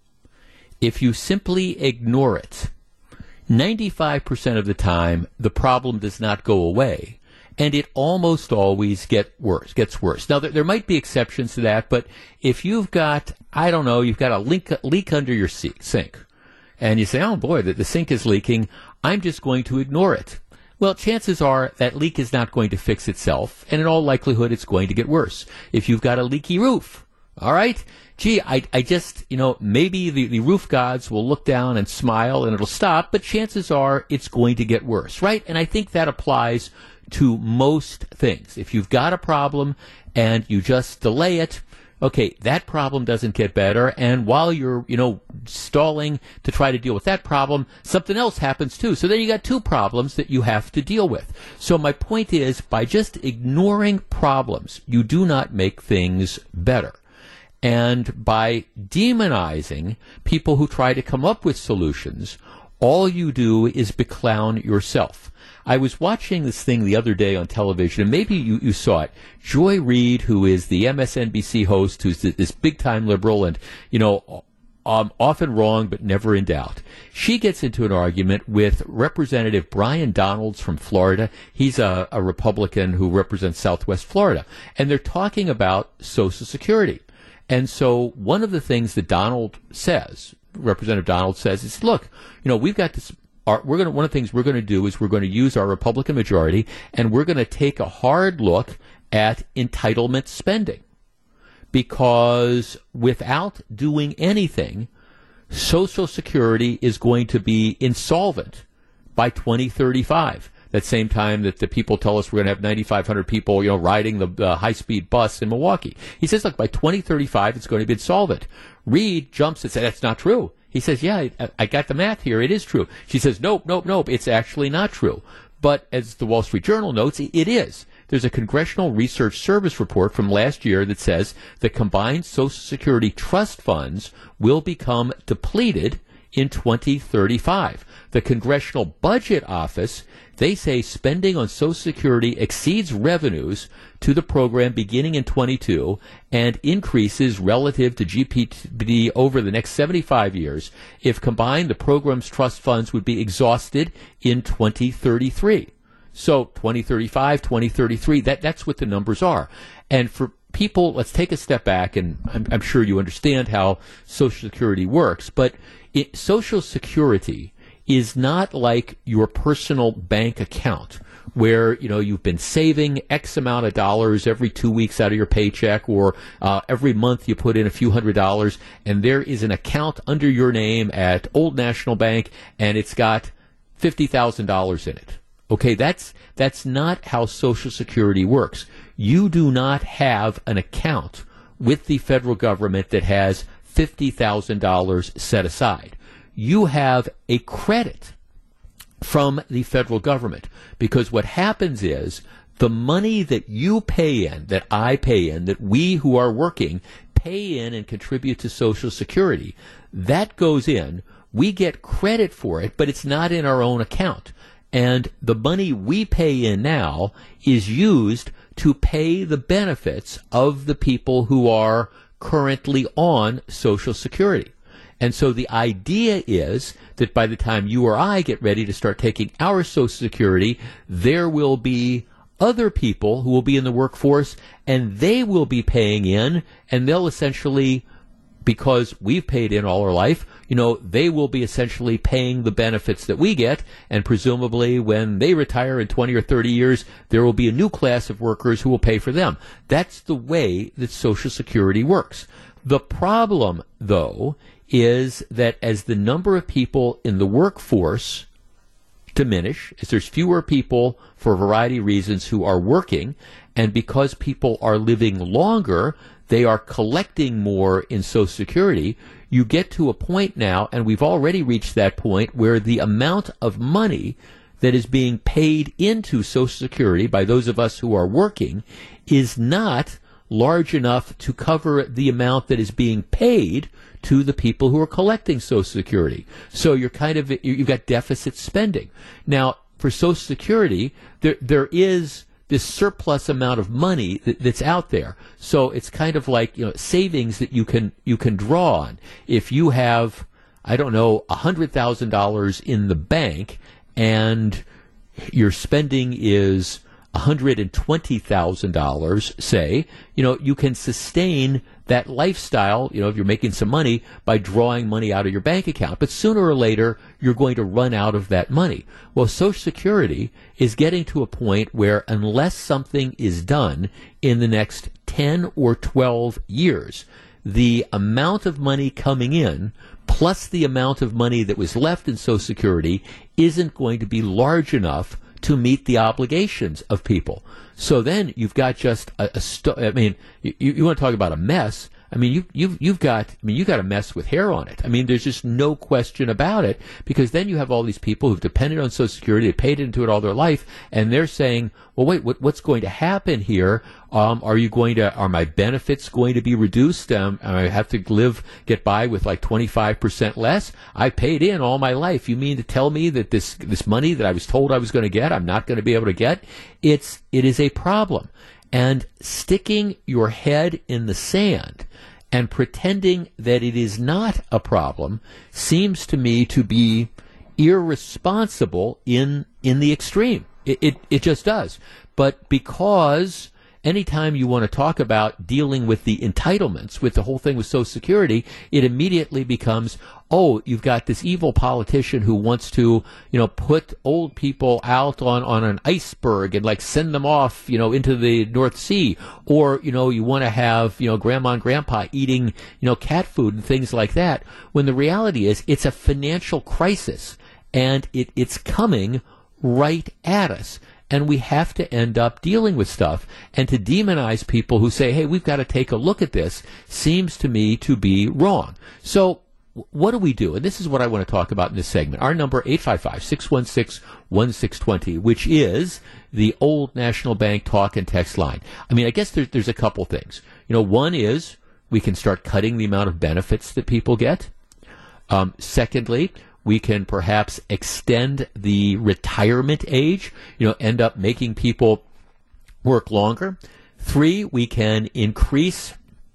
if you simply ignore it, ninety-five percent of the time, the problem does not go away, and it almost always get worse, gets worse. Now, there, there might be exceptions to that, but if you've got, I don't know, you've got a leak, leak under your sink, and you say, oh boy, the, the sink is leaking, I'm just going to ignore it. Well, chances are that leak is not going to fix itself, and in all likelihood, it's going to get worse. If you've got a leaky roof, all right, gee, I, I just, you know, maybe the, the roof gods will look down and smile and it'll stop, but chances are it's going to get worse, right? And I think that applies to most things. If you've got a problem and you just delay it, okay, that problem doesn't get better, and while you're, you know, stalling to try to deal with that problem, something else happens too. So then you got two problems that you have to deal with. So my point is, by just ignoring problems, you do not make things better. And by demonizing people who try to come up with solutions, all you do is beclown yourself. I was watching this thing the other day on television, and maybe you, you saw it. Joy Reid, who is the M S N B C host, who's this big-time liberal and, you know, um, often wrong but never in doubt. She gets into an argument with Representative Brian Donalds from Florida. He's a, a Republican who represents Southwest Florida. And they're talking about Social Security. And so one of the things that Donald says, Representative Donald says, is, look, you know, we've got this. Our, we're going to, one of the things we're going to do is we're going to use our Republican majority, and we're going to take a hard look at entitlement spending. Because without doing anything, Social Security is going to be insolvent by twenty thirty-five. That same time that the people tell us we're going to have ninety-five hundred people, you know, riding the uh, high-speed bus in Milwaukee. He says, look, by twenty thirty-five, it's going to be insolvent. Reid jumps and says, that's not true. He says, yeah, I, I got the math here. It is true. She says, nope, nope, nope. It's actually not true. But as the Wall Street Journal notes, it is. There's a Congressional Research Service report from last year that says the combined Social Security trust funds will become depleted in twenty thirty-five. The Congressional Budget Office, they say spending on Social Security exceeds revenues to the program beginning in twenty-two and increases relative to G P D over the next seventy-five years. If combined, the program's trust funds would be exhausted in twenty thirty-three. So twenty thirty-five, twenty thirty-three, that, that's what the numbers are. And for people, let's take a step back, and I'm, I'm sure you understand how Social Security works, but it, Social Security is not like your personal bank account where, you know, you've been saving X amount of dollars every two weeks out of your paycheck, or uh, every month you put in a few hundred dollars, and there is an account under your name at Old National Bank, and it's got fifty thousand dollars in it. Okay, that's that's not how Social Security works. You do not have an account with the federal government that has fifty thousand dollars set aside. you have a credit from the federal government, because what happens is the money that you pay in, that I pay in, that we who are working pay in and contribute to Social Security, that goes in. We get credit for it, but it's not in our own account. And the money we pay in now is used to pay the benefits of the people who are currently on Social Security. And so the idea is that by the time you or I get ready to start taking our Social Security, there will be other people who will be in the workforce, and they will be paying in, and they'll essentially, because we've paid in all our life, you know, they will be essentially paying the benefits that we get, and presumably when they retire in twenty or thirty years, there will be a new class of workers who will pay for them. That's the way that Social Security works. The problem, though, is that as the number of people in the workforce diminish, as there's fewer people for a variety of reasons who are working, and because people are living longer, they are collecting more in Social Security, you get to a point now, and we've already reached that point, where the amount of money that is being paid into Social Security by those of us who are working is not large enough to cover the amount that is being paid to the people who are collecting Social Security. So you're kind of, you've got deficit spending. Now, for Social Security, there there is this surplus amount of money that, that's out there. So it's kind of like, you know, savings that you can you can draw on. If you have, I don't know, one hundred thousand dollars in the bank and your spending is one hundred twenty thousand dollars, say, you know, you can sustain that lifestyle, you know, if you're making some money, by drawing money out of your bank account. But sooner or later, you're going to run out of that money. Well, Social Security is getting to a point where unless something is done in the next ten or twelve years, the amount of money coming in plus the amount of money that was left in Social Security isn't going to be large enough to meet the obligations of people. So then you've got just a, a st- I mean, you, you want to talk about a mess. I mean, you, you've you've got. I mean, you got a mess with hair on it. I mean, there's just no question about it, because then you have all these people who've depended on Social Security, they paid into it all their life, and they're saying, "Well, wait, what, what's going to happen here? Um, are you going to? Are my benefits going to be reduced? Um, I have to live, get by with like twenty-five percent less? I paid in all my life. You mean to tell me that this this money that I was told I was going to get, I'm not going to be able to get? It's it is a problem." And sticking your head in the sand and pretending that it is not a problem seems to me to be irresponsible in in the extreme. It, it, it just does. But because anytime you want to talk about dealing with the entitlements, with the whole thing with Social Security, it immediately becomes, oh, you've got this evil politician who wants to, you know, put old people out on, on an iceberg and like send them off, you know, into the North Sea. Or, you know, you want to have, you know, grandma and grandpa eating, you know, cat food and things like that. When the reality is it's a financial crisis, and it, it's coming right at us. And we have to end up dealing with stuff. And to demonize people who say, hey, we've got to take a look at this, seems to me to be wrong. So what do we do? And this is what I want to talk about in this segment. Our number, eight five five, six one six, one six two zero, which is the Old National Bank talk and text line. I mean, I guess there's, there's a couple things. You know, one is we can start cutting the amount of benefits that people get. Um, secondly, we can perhaps extend the retirement age, you know, end up making people work longer. Three, we can increase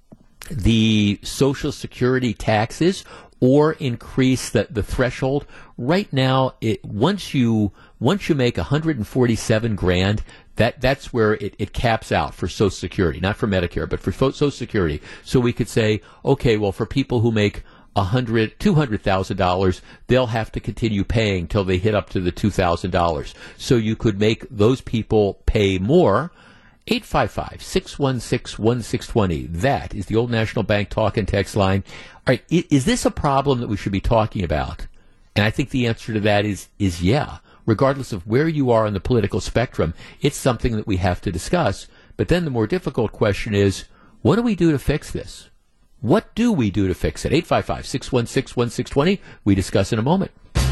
the Social Security taxes or increase the, the threshold. Right now, it, once you once you make one hundred forty-seven grand, that that's where it, it caps out for Social Security, not for Medicare, but for Social Security. So we could say, okay, well, for people who make a hundred, two hundred thousand dollars, they'll have to continue paying till they hit up to the two thousand dollars. So you could make those people pay more. eight five five, six one six, one six two zero. That is the Old National Bank talk and text line. All right, is this a problem that we should be talking about? And I think the answer to that is is yeah. Regardless of where you are on the political spectrum, it's something that we have to discuss. But then the more difficult question is, what do we do to fix this? What do we do to fix it? eight five five, six one six, one six two zero. We discuss in a moment.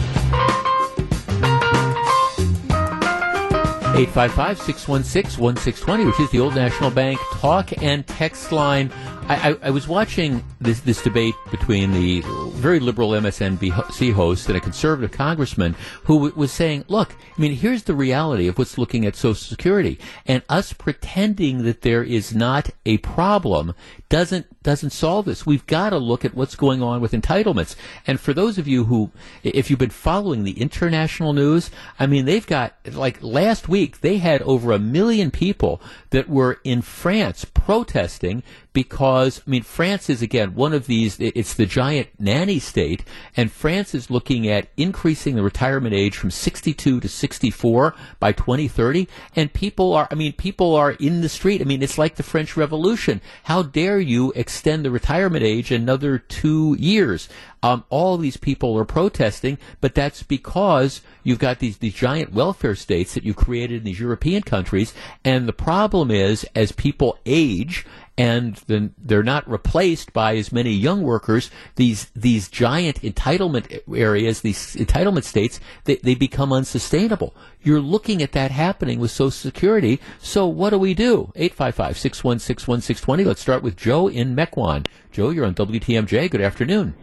eight five five, six one six, one six two zero, which is the Old National Bank talk and text line. I, I, I was watching this, this debate between the very liberal M S N B C host and a conservative congressman who w- was saying, look, I mean, here's the reality of what's looking at Social Security, and us pretending that there is not a problem doesn't doesn't solve this. We've got to look at what's going on with entitlements. And for those of you who, if you've been following the international news, I mean, they've got, like last week, they had over a million people that were in France protesting because, I mean, France is, again, one of these, it's the giant nanny state, and France is looking at increasing the retirement age from sixty-two to sixty-four by twenty thirty, and people are, I mean, people are in the street. I mean, it's like the French Revolution. How dare you extend the retirement age another two years? Um, all these people are protesting, but that's because you've got these, these giant welfare states that you created in these European countries, and the problem is, as people age, and then they're not replaced by as many young workers, these these giant entitlement areas, these entitlement states, they, they become unsustainable. You're looking at that happening with Social Security, so what do we do? eight five five, six one six, one six two zero. Let's start with Joe in Mequon. Joe, you're on W T M J. Good afternoon.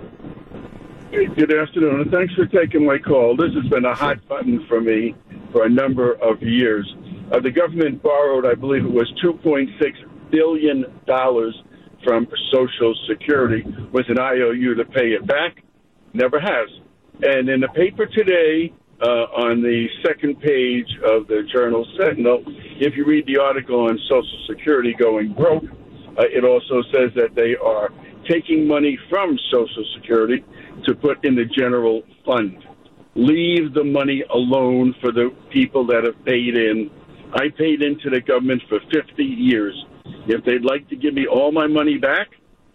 Good afternoon, and thanks for taking my call. This has been a hot button for me for a number of years. Uh, the government borrowed, I believe it was two point six billion dollars from Social Security with an I O U to pay it back. Never has. And in the paper today, uh, on the second page of the Journal Sentinel, if you read the article on Social Security going broke, uh, it also says that they are taking money from Social Security to put in the general fund. Leave the money alone for the people that have paid in. I paid into the government for fifty years. If they'd like to give me all my money back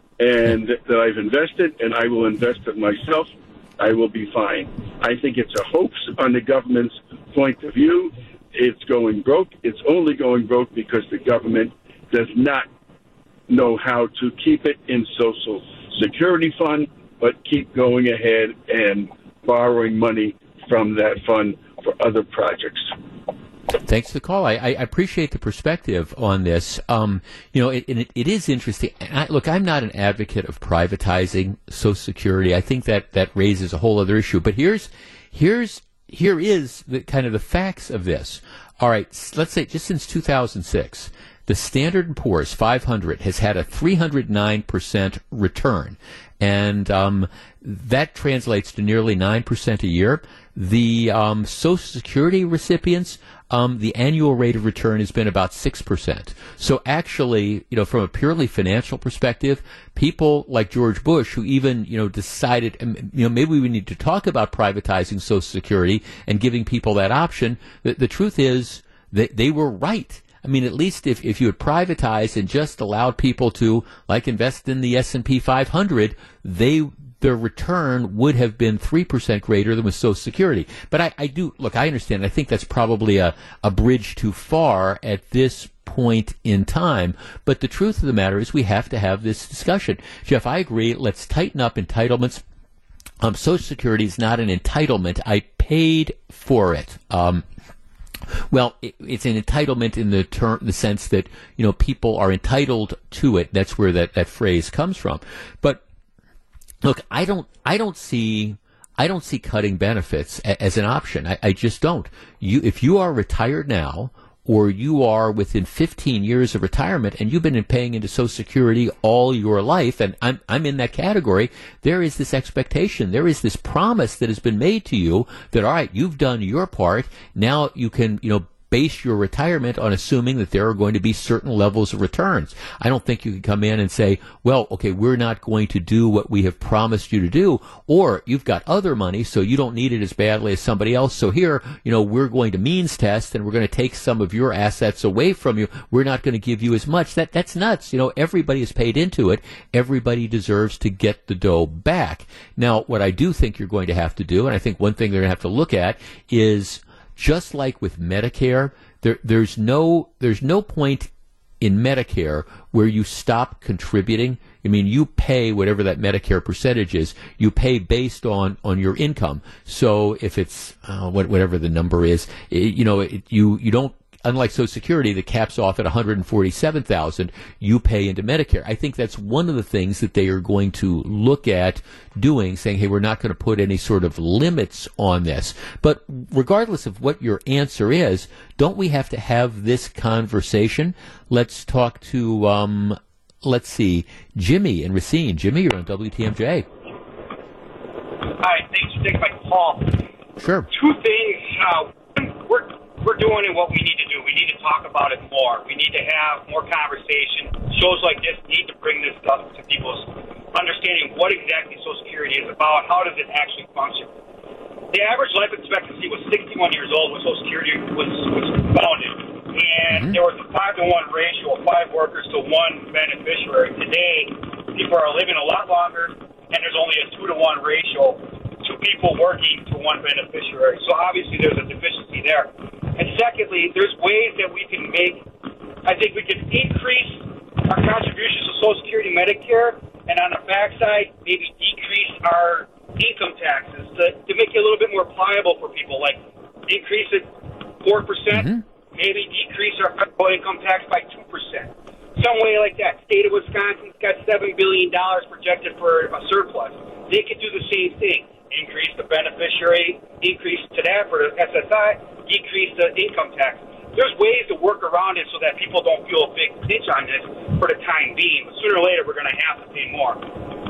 and that I've invested, and I will invest it myself, I will be fine. I think it's a hoax on the government's point of view. It's going broke. It's only going broke because the government does not know how to keep it in Social Security fund, but keep going ahead and borrowing money from that fund for other projects. Thanks for the call. I, I appreciate the perspective on this. Um, you know, it, it, it is interesting. I, look, I'm not an advocate of privatizing Social Security. I think that that raises a whole other issue. But here's here's here is the kind of the facts of this. All right, let's say just since two thousand six, the Standard and Poor's five hundred has had a three hundred nine percent return, and um, that translates to nearly nine percent a year. The um, Social Security recipients, um, the annual rate of return has been about six percent. So actually, you know, from a purely financial perspective, people like George Bush, who even, you know, decided, you know, maybe we need to talk about privatizing Social Security and giving people that option, the, the truth is that they were right. I mean, at least if, if you had privatized and just allowed people to, like, invest in the S and P five hundred, they their return would have been three percent greater than with Social Security. But I, I do, look, I understand. I think that's probably a, a bridge too far at this point in time. But the truth of the matter is we have to have this discussion. Jeff, I agree. Let's tighten up entitlements. Um, Social Security is not an entitlement. I paid for it. Um, Well, it, it's an entitlement in the term, the sense that, you know, people are entitled to it. That's where that, that phrase comes from. But look, I don't, I don't see, I don't see cutting benefits a, as an option. I, I just don't. You, if you are retired now, or you are within fifteen years of retirement and you've been paying into Social Security all your life, and I'm, I'm in that category, there is this expectation, there is this promise that has been made to you that, all right, you've done your part, now you can, you know, base your retirement on assuming that there are going to be certain levels of returns. I don't think you can come in and say, well, okay, we're not going to do what we have promised you to do, or you've got other money, so you don't need it as badly as somebody else. So here, you know, we're going to means test and we're going to take some of your assets away from you. We're not going to give you as much. That that's nuts. You know, everybody has paid into it. Everybody deserves to get the dough back. Now, what I do think you're going to have to do, and I think one thing they're going to have to look at is, just like with Medicare, there, there's no there's no point in Medicare where you stop contributing. I mean, you pay whatever that Medicare percentage is. You pay based on, on your income. So if it's uh, whatever the number is, it, you know, it, you you don't. Unlike Social Security, that caps off at one hundred forty-seven thousand dollars, you pay into Medicare. I think that's one of the things that they are going to look at doing, saying, hey, we're not going to put any sort of limits on this. But regardless of what your answer is, don't we have to have this conversation? Let's talk to, um, let's see, Jimmy in Racine. Jimmy, you're on W T M J. Hi, thanks for taking my call. Sure. Two things. Uh, we're We're doing what we need to do. We need to talk about it more. We need to have more conversation. Shows like this need to bring this stuff to people's understanding what exactly Social Security is about. How does it actually function? The average life expectancy was sixty-one years old when Social Security was, was founded. And mm-hmm. there was a five to one ratio of five workers to one beneficiary. Today, people are living a lot longer, and there's only a two to one ratio. Two people working to one beneficiary. So obviously there's a deficiency there. And secondly, there's ways that we can make, I think we can increase our contributions to Social Security, Medicare, and on the backside, maybe decrease our income taxes to, to make it a little bit more pliable for people, like increase it four percent, mm-hmm. maybe decrease our federal income tax by two percent. Some way like that. State of Wisconsin's got seven billion dollars projected for a surplus. They could do the same thing. Increase the beneficiary, increase to that for the S S I, decrease the income tax. There's ways to work around it so that people don't feel a big pinch on this for the time being. But sooner or later, we're going to have to pay more.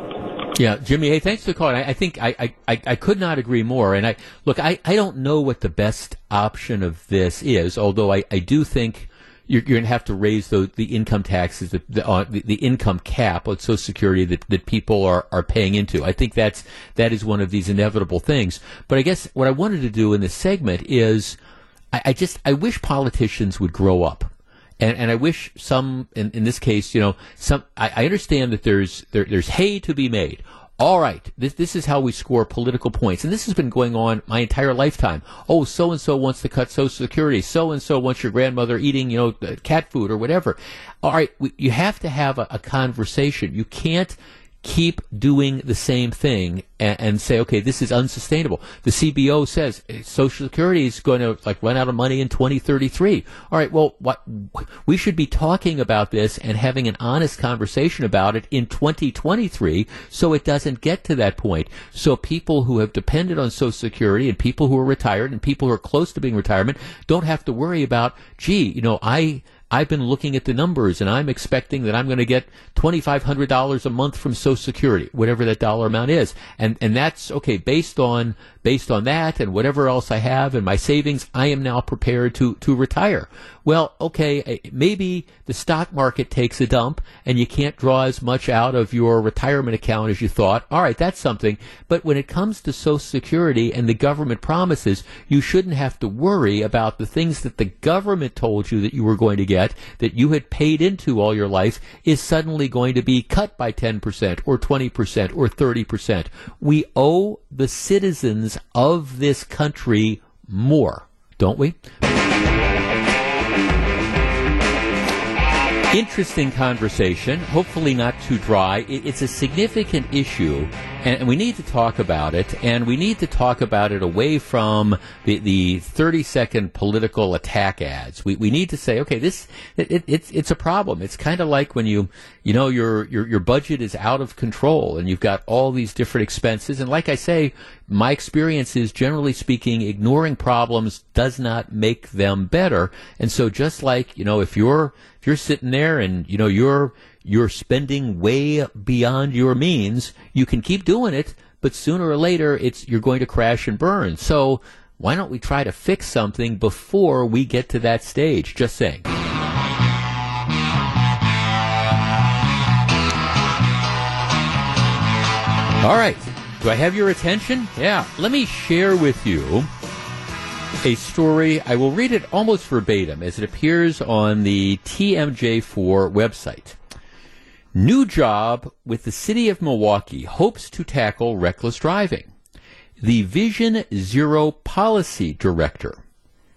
Yeah, Jimmy, hey, thanks for the call. I, I think I, I, I could not agree more. And I look, I, I don't know what the best option of this is, although I, I do think You're, you're going to have to raise the, the income taxes, the, the, uh, the, the income cap on Social Security that, that people are, are paying into. I think that's that is one of these inevitable things. But I guess what I wanted to do in this segment is, I, I just I wish politicians would grow up, and and I wish some in, in this case, you know, some I, I understand that there's there, there's hay to be made. All right, this this is how we score political points, and this has been going on my entire lifetime. Oh, so and so wants to cut Social Security. So and so wants your grandmother eating, you know, cat food or whatever. All right, we, you have to have a, a conversation. You can't keep doing the same thing and, and say, okay, this is unsustainable. The C B O says Social Security is going to like run out of money in twenty thirty-three. All right, well, what we should be talking about this and having an honest conversation about it in twenty twenty-three, so it doesn't get to that point. So people who have depended on Social Security and people who are retired and people who are close to being retirement don't have to worry about, gee, you know, I. I've been looking at the numbers, and I'm expecting that I'm going to get twenty-five hundred dollars a month from Social Security, whatever that dollar amount is. And and that's, okay, based on based on that and whatever else I have in my savings, I am now prepared to, to retire. Well, okay, maybe the stock market takes a dump, and you can't draw as much out of your retirement account as you thought. All right, that's something. But when it comes to Social Security and the government promises, you shouldn't have to worry about the things that the government told you that you were going to get, that you had paid into all your life, is suddenly going to be cut by ten percent or twenty percent or thirty percent. We owe the citizens of this country more, don't we? Interesting conversation, hopefully not too dry. It's a significant issue, and we need to talk about it, and we need to talk about it away from the, the thirty-second political attack ads. We we need to say, okay, this it, it, it's it's a problem. It's kind of like when you you know your your your budget is out of control, and you've got all these different expenses, and like I say, my experience is, generally speaking, ignoring problems does not make them better. And so just like, you know, if you're if you're sitting there and, you know, you're you're spending way beyond your means, you can keep doing it, but sooner or later it's you're going to crash and burn. So why don't we try to fix something before we get to that stage? Just saying. All right. Do I have your attention? Yeah. Let me share with you a story. I will read it almost verbatim as it appears on the T M J four website. New job with the city of Milwaukee hopes to tackle reckless driving. The Vision Zero Policy Director.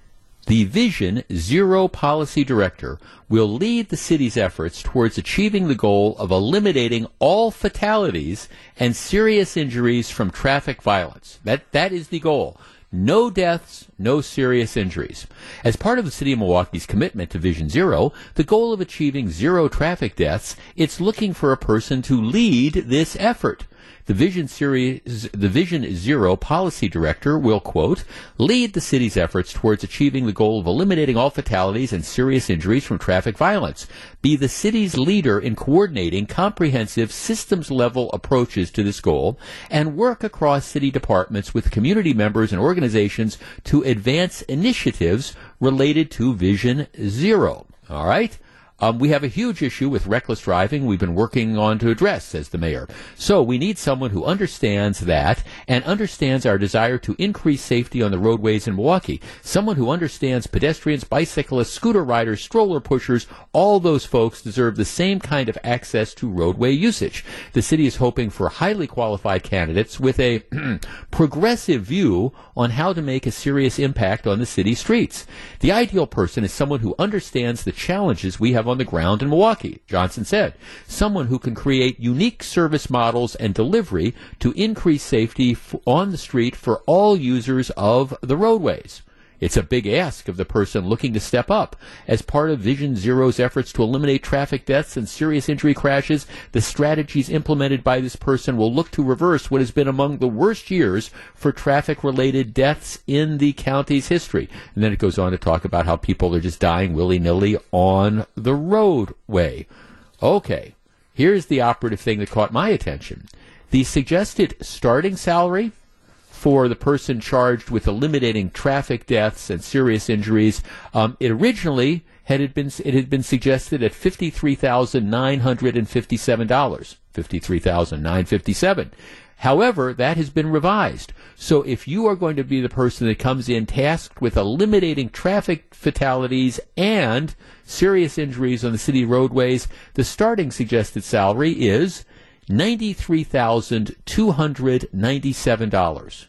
The Vision Zero Policy Director will lead the city's efforts towards achieving the goal of eliminating all fatalities and serious injuries from traffic violence. That, that is the goal. No deaths, no serious injuries. As part of the City of Milwaukee's commitment to Vision Zero, the goal of achieving zero traffic deaths, it's looking for a person to lead this effort. The Vision series, the Vision Zero Policy Director will, quote, lead the city's efforts towards achieving the goal of eliminating all fatalities and serious injuries from traffic violence, be the city's leader in coordinating comprehensive systems-level approaches to this goal, and work across city departments with community members and organizations to advance initiatives related to Vision Zero. All right? Um, we have a huge issue with reckless driving we've been working on to address, says the mayor. So we need someone who understands that and understands our desire to increase safety on the roadways in Milwaukee. Someone who understands pedestrians, bicyclists, scooter riders, stroller pushers, all those folks deserve the same kind of access to roadway usage. The city is hoping for highly qualified candidates with a progressive view on how to make a serious impact on the city streets. The ideal person is someone who understands the challenges we have on the ground in Milwaukee, Johnson said. Someone who can create unique service models and delivery to increase safety f- on the street for all users of the roadways. It's a big ask of the person looking to step up. As part of Vision Zero's efforts to eliminate traffic deaths and serious injury crashes, the strategies implemented by this person will look to reverse what has been among the worst years for traffic-related deaths in the county's history. And then it goes on to talk about how people are just dying willy-nilly on the roadway. Okay, here's the operative thing that caught my attention. The suggested starting salary for the person charged with eliminating traffic deaths and serious injuries, um, it originally had it been it had been suggested at fifty-three thousand nine hundred fifty-seven dollars, fifty-three thousand nine hundred fifty-seven dollars. However, that has been revised. So if you are going to be the person that comes in tasked with eliminating traffic fatalities and serious injuries on the city roadways, the starting suggested salary is ninety-three thousand two hundred ninety-seven dollars.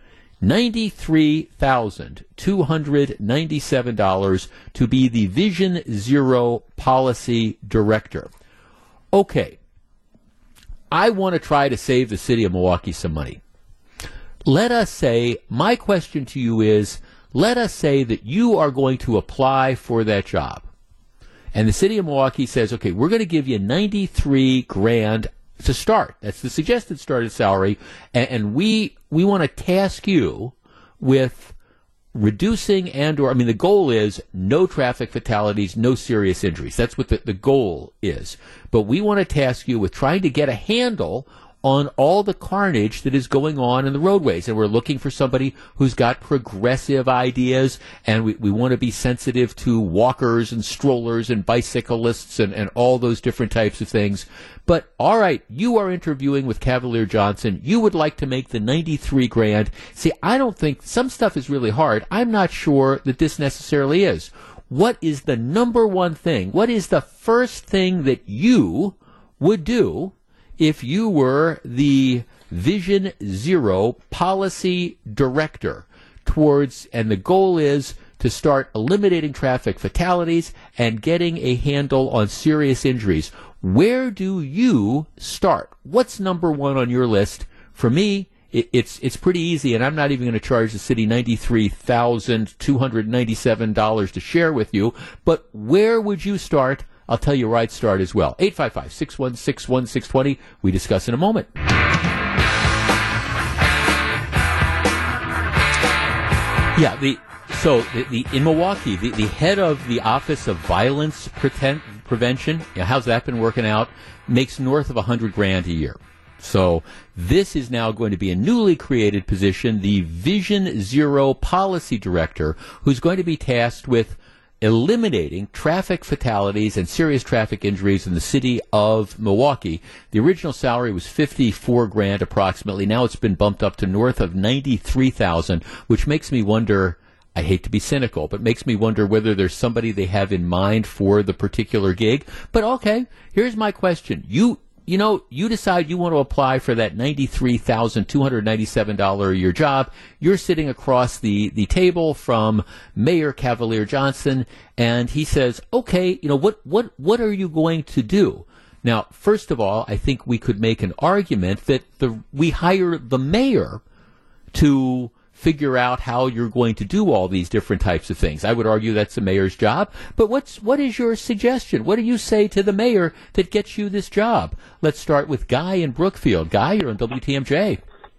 ninety-three thousand two hundred ninety-seven dollars to be the Vision Zero Policy Director. Okay, I want to try to save the city of Milwaukee some money. Let us say, my question to you is, let us say that you are going to apply for that job. And the city of Milwaukee says, okay, we're going to give you ninety-three grand to start. That's the suggested started salary, and, and we we want to task you with reducing and or, I mean, the goal is no traffic fatalities, no serious injuries. That's what the, the goal is. But we want to task you with trying to get a handle on all the carnage that is going on in the roadways. And we're looking for somebody who's got progressive ideas, and we, we want to be sensitive to walkers and strollers and bicyclists and, and all those different types of things. But, all right, you are interviewing with Cavalier Johnson. You would like to make the ninety-three grand. See, I don't think, some stuff is really hard. I'm not sure that this necessarily is. What is the number one thing? What is the first thing that you would do if you were the Vision Zero Policy Director towards, and the goal is to start eliminating traffic fatalities and getting a handle on serious injuries? Where do you start? What's number one on your list? For me, it, it's it's pretty easy, and I'm not even going to charge the city ninety-three thousand two hundred ninety-seven dollars to share with you, but where would you start? I'll tell you where I'd start as well. eight five five, six one six, one six two zero. We discuss in a moment. Yeah, the so the, the in Milwaukee, the, the head of the Office of Violence Pretend, Prevention, yeah, how's that been working out? Makes north of a hundred grand a year. So this is now going to be a newly created position, the Vision Zero Policy Director, who's going to be tasked with eliminating traffic fatalities and serious traffic injuries in the city of Milwaukee. The original salary was fifty-four grand approximately. Now it's been bumped up to north of ninety-three thousand, which makes me wonder, I hate to be cynical, but makes me wonder whether there's somebody they have in mind for the particular gig. But okay, here's my question. You you know, you decide you want to apply for that ninety-three thousand two hundred ninety-seven dollars a year job. You're sitting across the, the table from Mayor Cavalier Johnson, and he says, okay, you know, what, what, what are you going to do? Now, first of all, I think we could make an argument that the we hire the mayor to figure out how you're going to do all these different types of things. I would argue that's the mayor's job. But what's what is your suggestion? What do you say to the mayor that gets you this job? Let's start with Guy in Brookfield. Guy, you're on W T M J.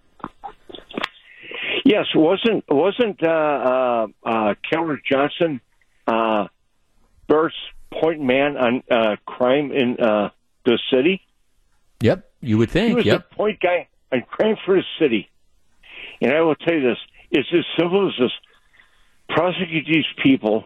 Yes, wasn't wasn't uh, uh, uh, Keller Johnson uh, first point man on uh, crime in uh, the city? Yep, you would think. He was yep. the point guy on crime for the city. And I will tell you this. It's as simple as this. Prosecute these people.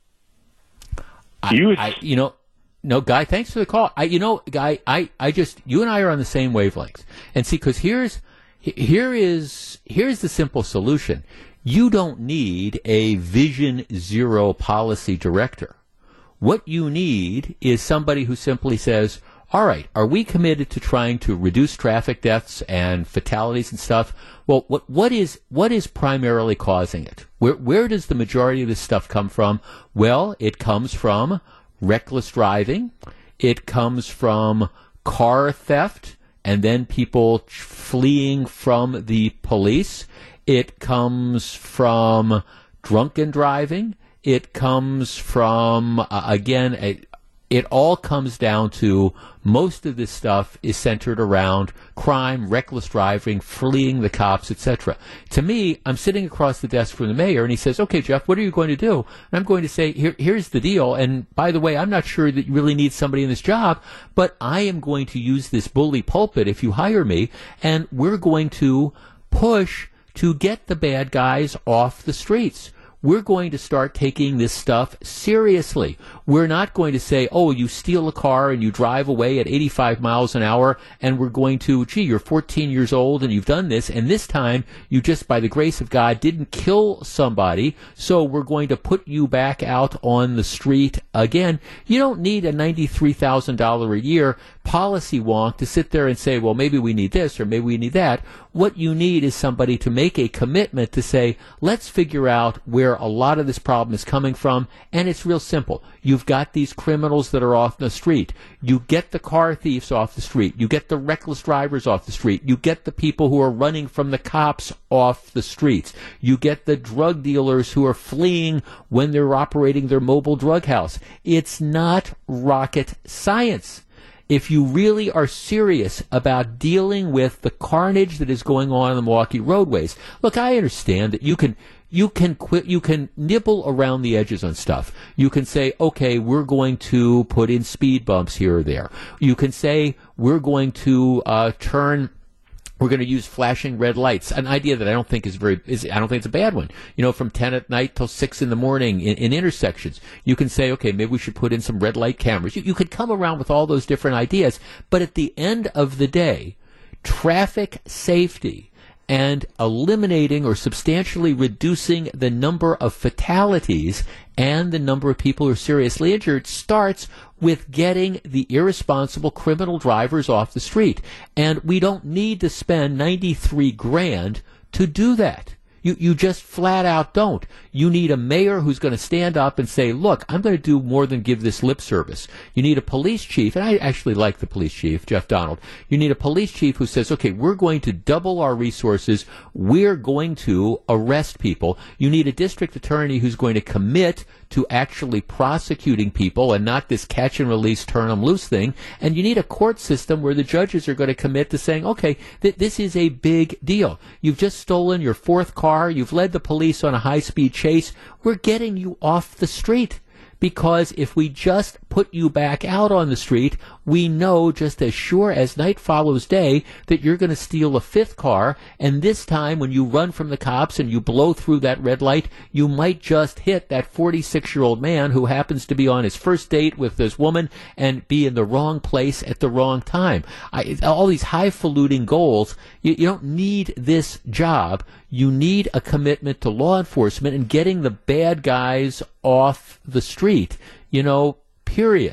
I, You, I, you know, no, Guy, thanks for the call. I, you know, Guy, I, I just, you and I are on the same wavelengths. And see, because here's, here is, here's the simple solution. You don't need a Vision Zero policy director. What you need is somebody who simply says, all right, are we committed to trying to reduce traffic deaths and fatalities and stuff? Well, what what is what is primarily causing it? Where where does the majority of this stuff come from? Well, it comes from reckless driving. It comes from car theft and then people fleeing from the police. It comes from drunken driving. It comes from, uh, again, a, it all comes down to most of this stuff is centered around crime, reckless driving, fleeing the cops, et cetera. To me, I'm sitting across the desk from the mayor, and he says, okay, Jeff, what are you going to do? And I'm going to say, Here, here's the deal. And by the way, I'm not sure that you really need somebody in this job, but I am going to use this bully pulpit if you hire me, and we're going to push to get the bad guys off the streets. We're going to start taking this stuff seriously. We're not going to say, oh, you steal a car and you drive away at eighty-five miles an hour, and we're going to, gee, you're fourteen years old and you've done this, and this time you just, by the grace of God, didn't kill somebody, so we're going to put you back out on the street again. You don't need a ninety-three thousand dollars a year policy wonk to sit there and say, well, maybe we need this or maybe we need that. What you need is somebody to make a commitment to say, let's figure out where a lot of this problem is coming from, and it's real simple. You've got these criminals that are off the street. You get the car thieves off the street. You get the reckless drivers off the street. You get the people who are running from the cops off the streets. You get the drug dealers who are fleeing when they're operating their mobile drug house. It's not rocket science. If you really are serious about dealing with the carnage that is going on in the Milwaukee roadways, look, I understand that you can you can quit you can nibble around the edges on stuff. You can say, okay, we're going to put in speed bumps here or there. You can say we're going to uh, turn. We're going to use flashing red lights, an idea that I don't think is very, is, I don't think it's a bad one. You know, from ten at night till six in the morning in, in intersections. You can say, okay, maybe we should put in some red light cameras. You, you could come around with all those different ideas, but at the end of the day, traffic safety and eliminating or substantially reducing the number of fatalities and the number of people who are seriously injured starts with getting the irresponsible criminal drivers off the street. And we don't need to spend ninety-three grand to do that. You you just flat out don't. You need a mayor who's going to stand up and say, look, I'm going to do more than give this lip service. You need a police chief, and I actually like the police chief, Jeff Donald. You need a police chief who says, okay, we're going to double our resources. We're going to arrest people. You need a district attorney who's going to commit to actually prosecuting people and not this catch and release, turn them loose thing. And you need a court system where the judges are going to commit to saying, okay, th- this is a big deal. You've just stolen your fourth car. You've led the police on a high-speed chase. We're getting you off the street. Because if we just put you back out on the street, we know just as sure as night follows day that you're going to steal a fifth car, and this time when you run from the cops and you blow through that red light, you might just hit that forty-six-year-old man who happens to be on his first date with this woman and be in the wrong place at the wrong time. I, all these highfalutin goals, you, you don't need this job. You need a commitment to law enforcement and getting the bad guys off the street, you know, period.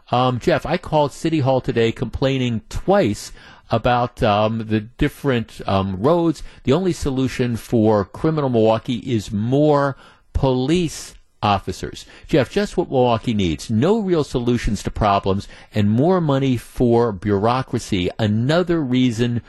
Um, Jeff, I called City Hall today complaining twice about um, the different um, roads. The only solution for criminal Milwaukee is more police officers. Jeff, just what Milwaukee needs. No real solutions to problems and more money for bureaucracy. Another reason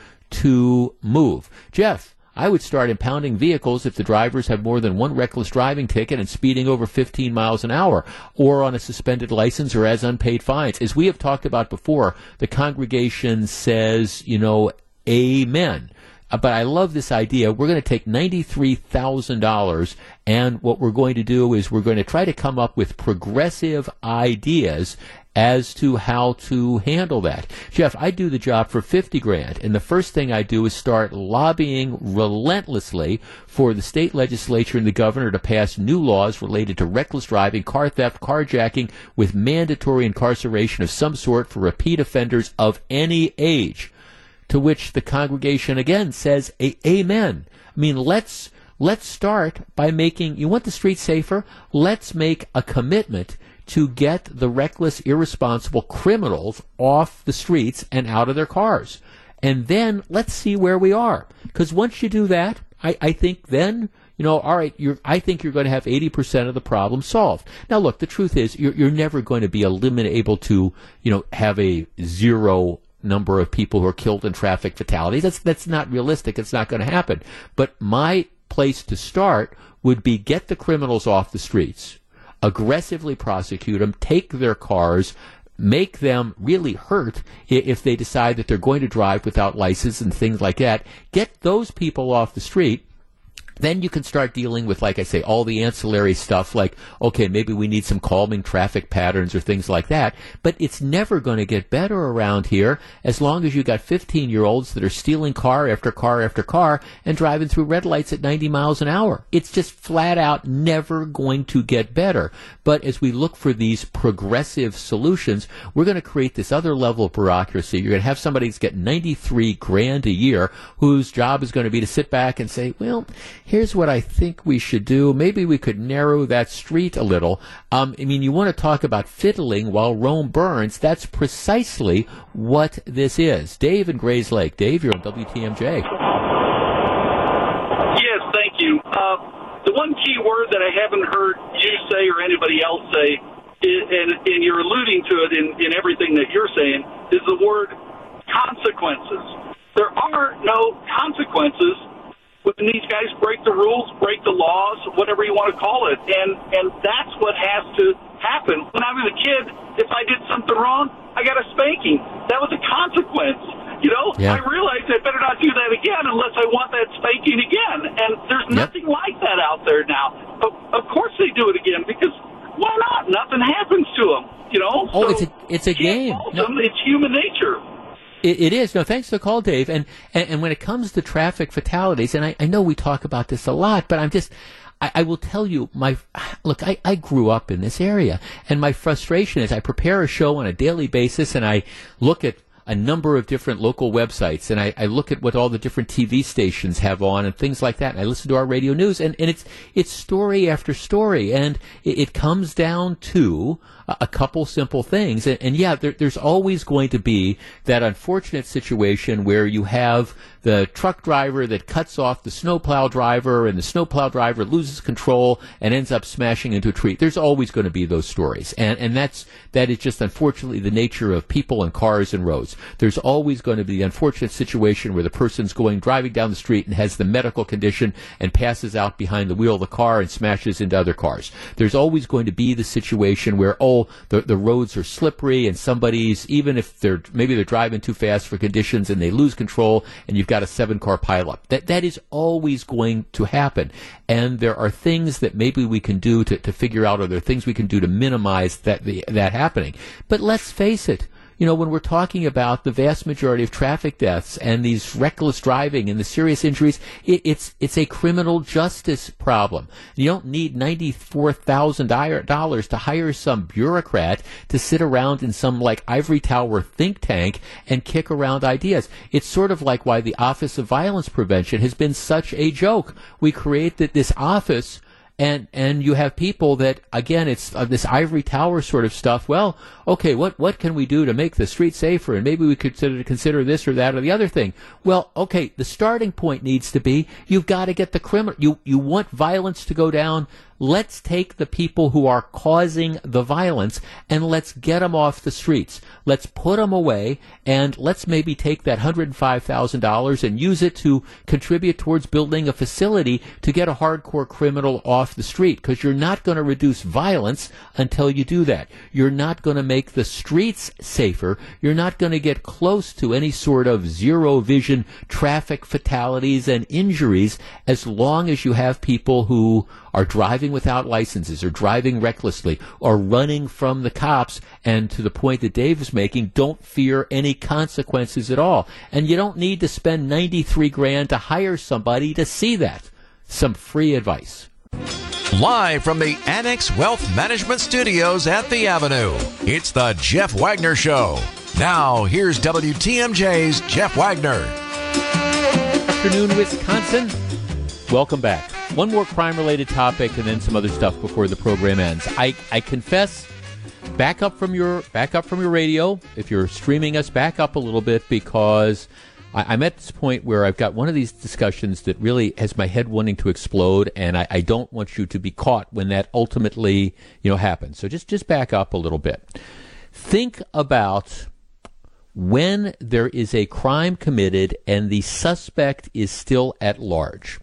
to move. Jeff, I would start impounding vehicles if the drivers have more than one reckless driving ticket and speeding over fifteen miles an hour, or on a suspended license or as unpaid fines. As we have talked about before, the congregation says, you know, amen. Uh, but I love this idea. We're going to take ninety-three thousand dollars, and what we're going to do is we're going to try to come up with progressive ideas as to how to handle that. Jeff, I do the job for fifty grand, and the first thing I do is start lobbying relentlessly for the state legislature and the governor to pass new laws related to reckless driving, car theft, carjacking, with mandatory incarceration of some sort for repeat offenders of any age. To which the congregation again says, a- amen. I mean, let's let's start by making, you want the streets safer? Let's make a commitment to get the reckless, irresponsible criminals off the streets and out of their cars. And then let's see where we are. Because once you do that, I, I think then, you know, all right, you're, I think you're going to have eighty percent of the problem solved. Now, look, the truth is you're, you're never going to be eliminate, able to, you know, have a zero number of people who are killed in traffic fatalities. That's, that's not realistic. It's not going to happen. But my place to start would be get the criminals off the streets, aggressively prosecute them, take their cars, make them really hurt if they decide that they're going to drive without license and things like that. Get those people off the street. Then you can start dealing with, like I say, all the ancillary stuff like, okay, maybe we need some calming traffic patterns or things like that. But it's never going to get better around here as long as you got fifteen-year-olds that are stealing car after car after car and driving through red lights at ninety miles an hour. It's just flat out never going to get better. But as we look for these progressive solutions, we're going to create this other level of bureaucracy. You're going to have somebody that's getting ninety-three grand a year whose job is going to be to sit back and say, well, here's what I think we should do. Maybe we could narrow that street a little. Um, I mean, you want to talk about fiddling while Rome burns. That's precisely what this is. Dave in Grays Lake. Dave, you're on W T M J. Yes, thank you. Uh, the one key word that I haven't heard you say or anybody else say, is, and, and you're alluding to it in, in everything that you're saying, is the word consequences. There are no consequences when these guys break the rules, break the laws, whatever you want to call it. And and that's what has to happen. When I was a kid, if I did something wrong, I got a spanking. That was a consequence. You know, yeah. I realized I better not do that again unless I want that spanking again. And there's yep. nothing like that out there now. But of course they do it again because why not? Nothing happens to them, you know? Oh, so it's a, it's a game. No. Them. It's human nature. It, it is. No, thanks for the call, Dave. And, and, and when it comes to traffic fatalities, and I, I know we talk about this a lot, but I'm just, I, I will tell you, my look, I, I grew up in this area, and my frustration is I prepare a show on a daily basis, and I look at a number of different local websites, and I, I look at what all the different T V stations have on and things like that, and I listen to our radio news, and, and it's it's story after story, and it, it comes down to a, a couple simple things, and, and yeah, there, there's always going to be that unfortunate situation where you have the truck driver that cuts off the snowplow driver, and the snowplow driver loses control and ends up smashing into a tree. There's always going to be those stories, and and that's that is just unfortunately the nature of people and cars and roads. There's always going to be the unfortunate situation where the person's going driving down the street and has the medical condition and passes out behind the wheel of the car and smashes into other cars. There's always going to be the situation where, oh, the, the roads are slippery and somebody's, even if they're, maybe they're driving too fast for conditions and they lose control and you've got a seven-car pileup. That, that is always going to happen. And there are things that maybe we can do to, to figure out, or there are things we can do to minimize that, the, that happening. But let's face it. You know, when we're talking about the vast majority of traffic deaths and these reckless driving and the serious injuries, it, it's it's a criminal justice problem. You don't need ninety-four thousand dollars to hire some bureaucrat to sit around in some, like, ivory tower think tank and kick around ideas. It's sort of like why the Office of Violence Prevention has been such a joke. We create that this office, And and you have people that, again, it's uh, this ivory tower sort of stuff. Well, okay, what, what can we do to make the street safer? And maybe we could consider, consider this or that or the other thing. Well, okay, the starting point needs to be, you've got to get the criminal. You, you want violence to go down. Let's take the people who are causing the violence and let's get them off the streets. Let's put them away, and let's maybe take that one hundred five thousand dollars and use it to contribute towards building a facility to get a hardcore criminal off the street, because you're not going to reduce violence until you do that. You're not going to make the streets safer. You're not going to get close to any sort of zero vision traffic fatalities and injuries as long as you have people who are driving without licenses or driving recklessly or running from the cops, and to the point that Dave is making, don't fear any consequences at all. And you don't need to spend ninety-three grand to hire somebody to see that. Some free advice. Live from the Annex Wealth Management Studios at the Avenue, it's the Jeff Wagner Show. Now, here's W T M J's Jeff Wagner. Afternoon, Wisconsin. Welcome back. One more crime-related topic and then some other stuff before the program ends. I, I confess, back up from your back up from your radio. If you're streaming us, back up a little bit, because I, I'm at this point where I've got one of these discussions that really has my head wanting to explode, and I, I don't want you to be caught when that ultimately, you know, happens. So just, just back up a little bit. Think about when there is a crime committed and the suspect is still at large.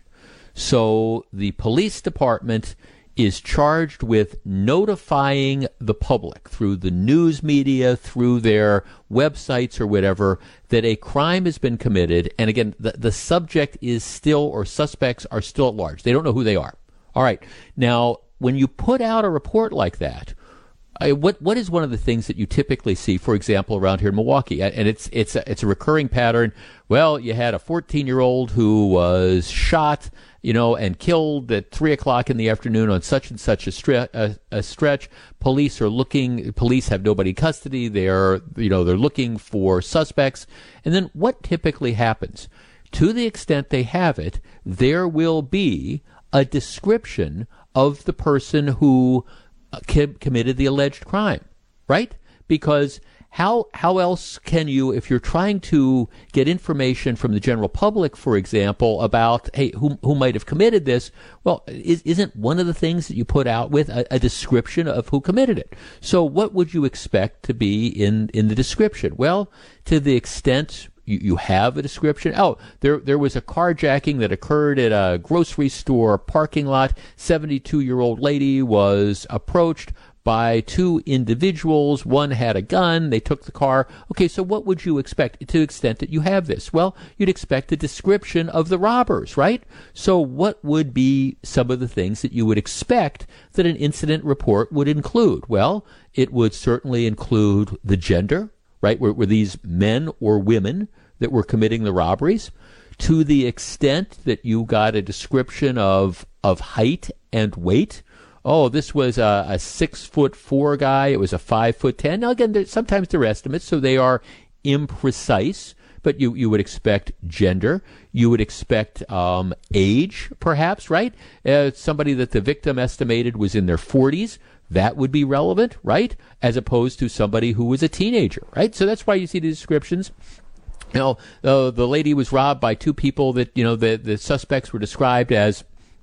So the police department is charged with notifying the public through the news media, through their websites or whatever, that a crime has been committed. And again, the, the subject is still, or suspects are still at large. They don't know who they are. All right. Now, when you put out a report like that, I, what what is one of the things that you typically see, for example, around here in Milwaukee? And it's it's a, it's a recurring pattern. Well, you had a fourteen-year-old who was shot, you know, and killed at three o'clock in the afternoon on such and such a, stre- a, a stretch. Police are looking. Police have nobody in custody. They're you know they're looking for suspects. And then what typically happens? To the extent they have it, there will be a description of the person who committed the alleged crime, right? Because how how else can you, if you're trying to get information from the general public, for example, about, hey, who who might have committed this? Well, is, isn't one of the things that you put out with a, a description of who committed it? So what would you expect to be in, in the description? Well, to the extent you, you have a description. Oh, there there was a carjacking that occurred at a grocery store parking lot. seventy-two-year-old lady was approached by two individuals. One had a gun. They took the car. Okay, so what would you expect to the extent that you have this? Well, you'd expect a description of the robbers, right? So what would be some of the things that you would expect that an incident report would include? Well, it would certainly include the gender, right? Were, were these men or women that were committing the robberies? To the extent that you got a description of of height and weight. Oh, this was a, a six foot four guy. It was a five foot ten. Now again, sometimes they're estimates, so they are imprecise. But you, you would expect gender. You would expect um, age, perhaps, right? Uh, somebody that the victim estimated was in their forties. That would be relevant, right? As opposed to somebody who was a teenager, right? So that's why you see the descriptions. You know, uh, the lady was robbed by two people that, you know, the, the suspects were described as,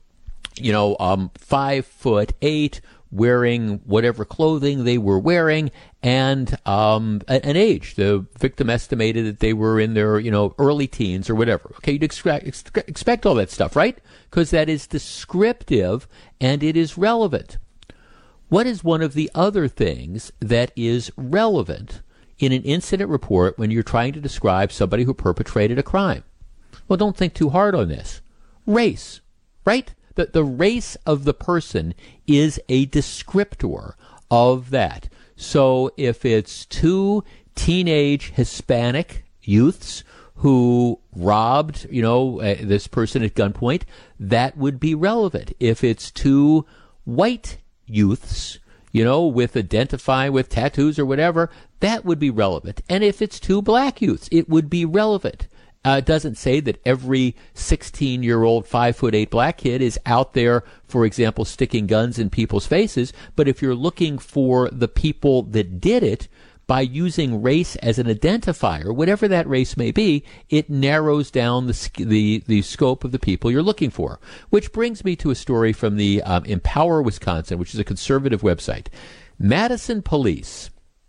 you know, um, five foot eight, wearing whatever clothing they were wearing, and um, an age. The victim estimated that they were in their, you know, early teens or whatever. Okay, you'd expect, expect all that stuff, right? Because that is descriptive and it is relevant. What is one of the other things that is relevant in an incident report when you're trying to describe somebody who perpetrated a crime? Well, don't think too hard on this. Race, right? The, the race of the person is a descriptor of that. So if it's two teenage Hispanic youths who robbed, you know, uh, this person at gunpoint, that would be relevant. If it's two white youths, you know, with identifying with tattoos or whatever, that would be relevant. And if it's two black youths, it would be relevant. Uh, it doesn't say that every sixteen-year-old, five foot eight black kid is out there, for example, sticking guns in people's faces. But if you're looking for the people that did it, by using race as an identifier, whatever that race may be, it narrows down the the, the scope of the people you're looking for. Which brings me to a story from the um, Empower Wisconsin, which is a conservative website. Madison police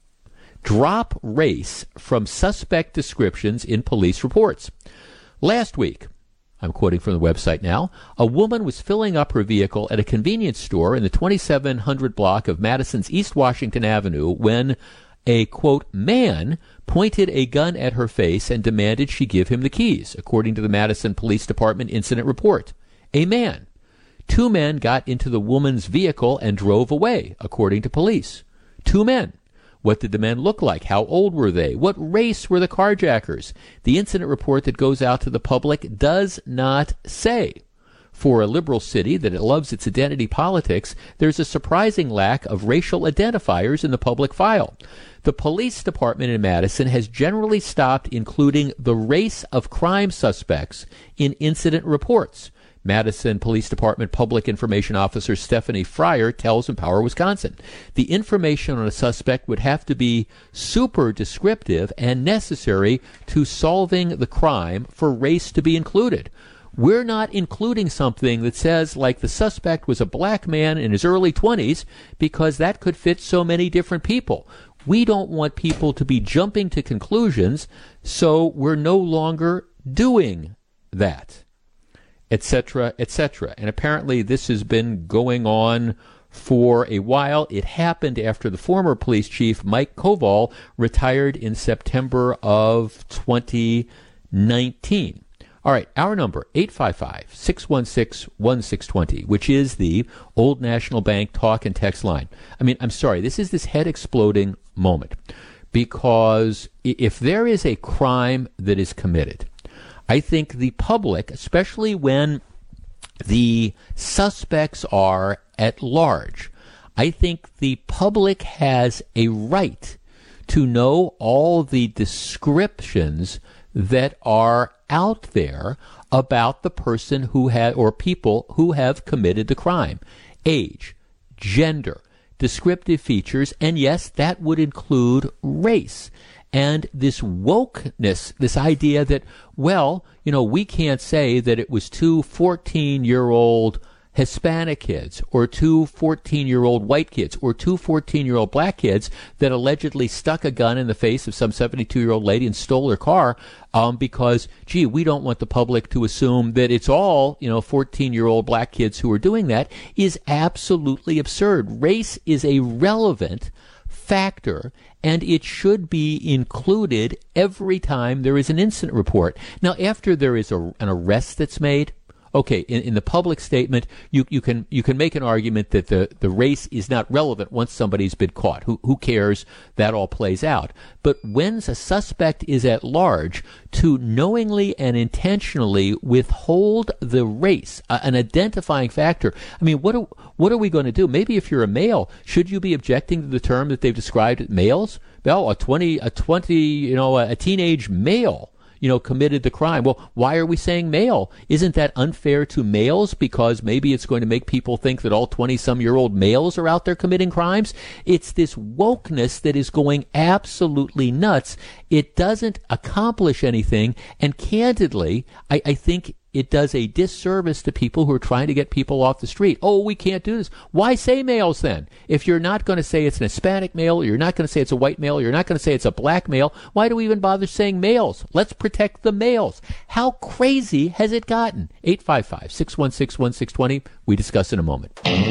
drop race from suspect descriptions in police reports. Last week, I'm quoting from the website now, a woman was filling up her vehicle at a convenience store in the twenty-seven hundred block of Madison's East Washington Avenue when a, quote, man pointed a gun at her face and demanded she give him the keys, according to the Madison Police Department incident report. A man. Two men got into the woman's vehicle and drove away, according to police. Two men. What did the men look like? How old were they? What race were the carjackers? The incident report that goes out to the public does not say. For a liberal city that loves its identity politics, there's a surprising lack of racial identifiers in the public file. The police department in Madison has generally stopped including the race of crime suspects in incident reports. Madison Police Department Public Information Officer Stephanie Fryer tells Empower Wisconsin. The information on a suspect would have to be super descriptive and necessary to solving the crime for race to be included. We're not including something that says, like, the suspect was a black man in his early twenties, because that could fit so many different people. We don't want people to be jumping to conclusions, so we're no longer doing that, et cetera, et cetera. And apparently this has been going on for a while. It happened after the former police chief, Mike Koval, retired in September of twenty nineteen. All right, our number, eight five five, six one six, one six two zero, which is the Old National Bank talk and text line. I mean, I'm sorry, this is this head-exploding moment, because if there is a crime that is committed, I think the public, especially when the suspects are at large, I think the public has a right to know all the descriptions that are out there about the person who had, or people who have committed the crime. Age, gender, descriptive features, and yes, that would include race. And this wokeness, this idea that, well, you know, we can't say that it was two fourteen-year-old Hispanic kids or two fourteen-year-old white kids or two fourteen-year-old black kids that allegedly stuck a gun in the face of some seventy-two-year-old lady and stole her car um, because, gee, we don't want the public to assume that it's all, you know, fourteen-year-old black kids who are doing that, is absolutely absurd. Race is a relevant factor, and it should be included every time there is an incident report. Now, after there is a, an arrest that's made, okay, in, in the public statement, you, you can you can make an argument that the, the race is not relevant once somebody's been caught. Who who cares? That all plays out. But when a suspect is at large, to knowingly and intentionally withhold the race, uh, an identifying factor. I mean, what are, what are we going to do? Maybe if you're a male, should you be objecting to the term that they've described as males? Well, a twenty a twenty you know a, a teenage male, you know, committed the crime. Well, why are we saying male? Isn't that unfair to males because maybe it's going to make people think that all twenty-some-year-old males are out there committing crimes? It's this wokeness that is going absolutely nuts. It doesn't accomplish anything, and candidly, I, I think it does a disservice to people who are trying to get people off the street. Oh, we can't do this. Why say males then? If you're not going to say it's an Hispanic male, or you're not going to say it's a white male, or you're not going to say it's a black male, why do we even bother saying males? Let's protect the males. How crazy has it gotten? eight five five, six one six, one six two zero. We discuss in a moment.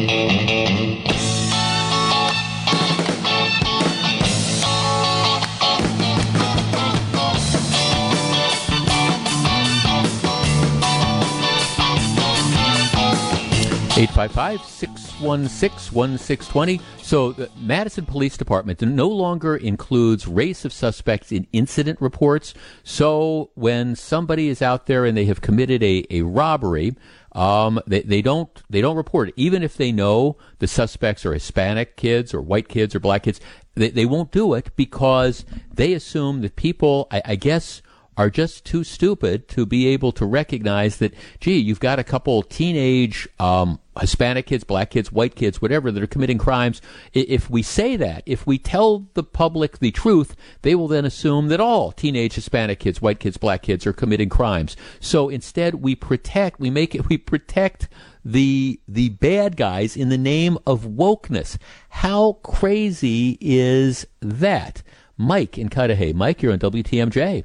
eight five five, six one six, one six two zero. So the Madison Police Department no longer includes race of suspects in incident reports. So when somebody is out there and they have committed a, a robbery, um, they, they don't they don't report it. Even if they know the suspects are Hispanic kids or white kids or black kids, they, they won't do it because they assume that people, I, I guess, are just too stupid to be able to recognize that, gee, you've got a couple teenage um, Hispanic kids, black kids, white kids, whatever, that are committing crimes. If we say that, if we tell the public the truth, they will then assume that all teenage Hispanic kids, white kids, black kids are committing crimes. So instead, we protect, we make it, we protect the the bad guys in the name of wokeness. How crazy is that? Mike in Cudahy. Mike, you're on W T M J.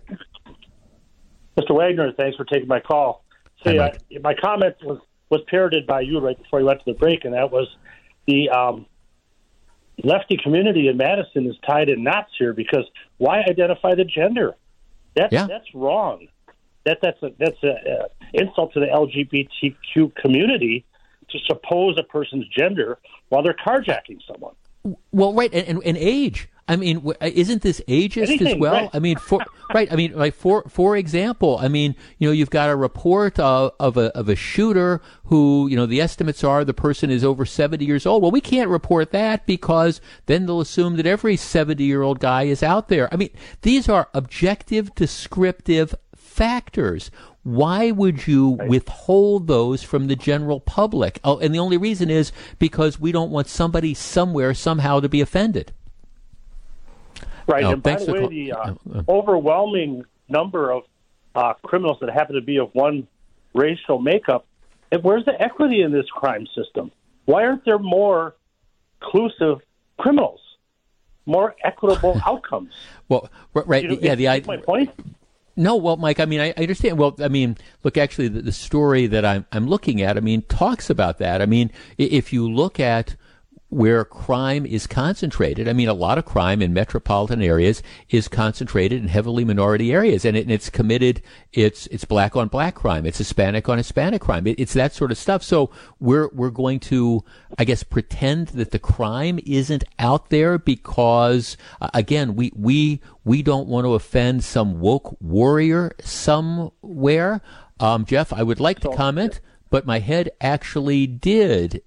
Mister Wagner, thanks for taking my call. See, Hi, I, my comment was, was parroted by you right before you went to the break, and that was the um, lefty community in Madison is tied in knots here because why identify the gender? That's yeah. that's wrong. That that's a that's a, uh, insult to the L G B T Q community to suppose a person's gender while they're carjacking someone. Well, right, and, and, and age. I mean, isn't this ageist Anything, as well? right. I mean, for right. I mean, like for for example, I mean, you know, you've got a report of, of a of a shooter who, you know, the estimates are the person is over seventy years old. Well, we can't report that because then they'll assume that every seventy year old guy is out there. I mean, these are objective, descriptive factors. Why would you right. withhold those from the general public? Oh, and the only reason is because we don't want somebody somewhere somehow to be offended. Right, oh, and by the way, the uh, overwhelming number of uh, criminals that happen to be of one racial makeup, and where's the equity in this crime system? Why aren't there more inclusive criminals, more equitable outcomes? Well, right, you know, yeah, the idea. My point. No, well, Mike, I mean, I, I understand. Well, I mean, look, actually, the, the story that I'm I'm looking at, I mean, talks about that. I mean, if you look at where crime is concentrated, I mean, a lot of crime in metropolitan areas is concentrated in heavily minority areas, and, it, and it's committed, it's it's black on black crime, it's Hispanic on Hispanic crime, it, it's that sort of stuff. So we're we're going to, I guess, pretend that the crime isn't out there because, uh, again, we we we don't want to offend some woke warrior somewhere. Um, Jeff, I would like to comment, but my head actually did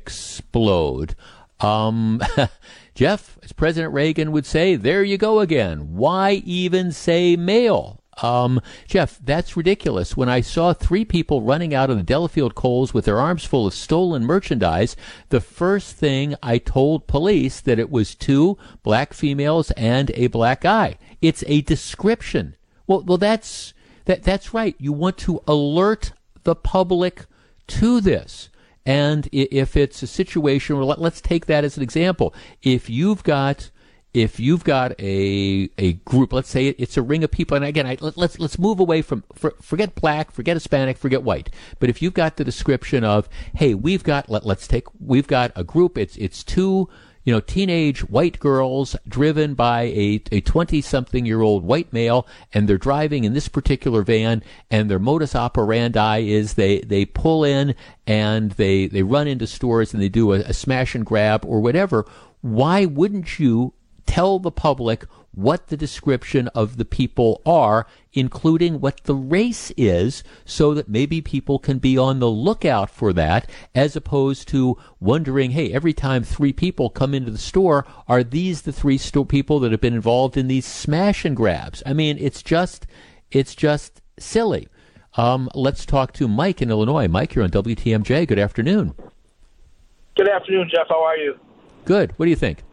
explode. Um, Jeff, as President Reagan would say, there you go again. Why even say male? Um, Jeff, that's ridiculous. When I saw three people running out of the Delafield Coles with their arms full of stolen merchandise, the first thing I told police that it was two black females and a black guy. It's a description. Well, well, that's that. That's right. You want to alert the public to this. And if it's a situation where, let's take that as an example. If you've got, if you've got a a group, let's say it's a ring of people, and again, I, let, let's let's move away from for, forget black, forget Hispanic, forget white. But if you've got the description of, hey, we've got let, let's take we've got a group. It's it's two. You know, teenage white girls driven by a a twenty-something-year-old white male, and they're driving in this particular van, and their modus operandi is they, they pull in and they, they run into stores and they do a, a smash and grab or whatever. Why wouldn't you tell the public what the description of the people are, including what the race is, so that maybe people can be on the lookout for that, as opposed to wondering, hey, every time three people come into the store, are these the three store people that have been involved in these smash and grabs? I mean, it's just, it's just silly. Um, let's talk to Mike in Illinois. Mike, you're on W T M J. Good afternoon. Good afternoon, Jeff. How are you? Good. What do you think?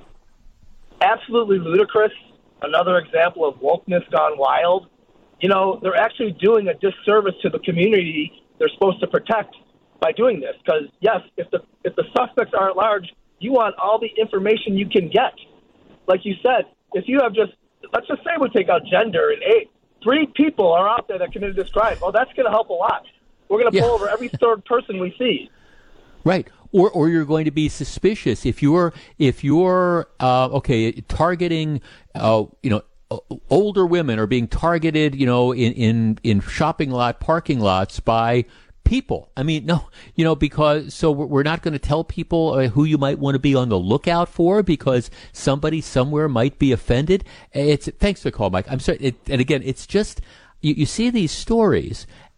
Absolutely ludicrous. Another example of wokeness gone wild. You know, they're actually doing a disservice to the community they're supposed to protect by doing this. Because, yes, if the if the suspects are at large, you want all the information you can get. Like you said, if you have just, let's just say we take out gender and age. Three people are out there that committed this crime. Well, that's going to help a lot. We're going to yeah. pull over every third person we see. Right. Or or you're going to be suspicious if you're if you're uh, okay targeting uh, you know older women are being targeted you know in, in in shopping lot parking lots by people. I mean no you know because so we're not going to tell people uh, who you might want to be on the lookout for because somebody somewhere might be offended. It's thanks for the call, Mike. I'm sorry. It, and again, it's just you, you see these stories.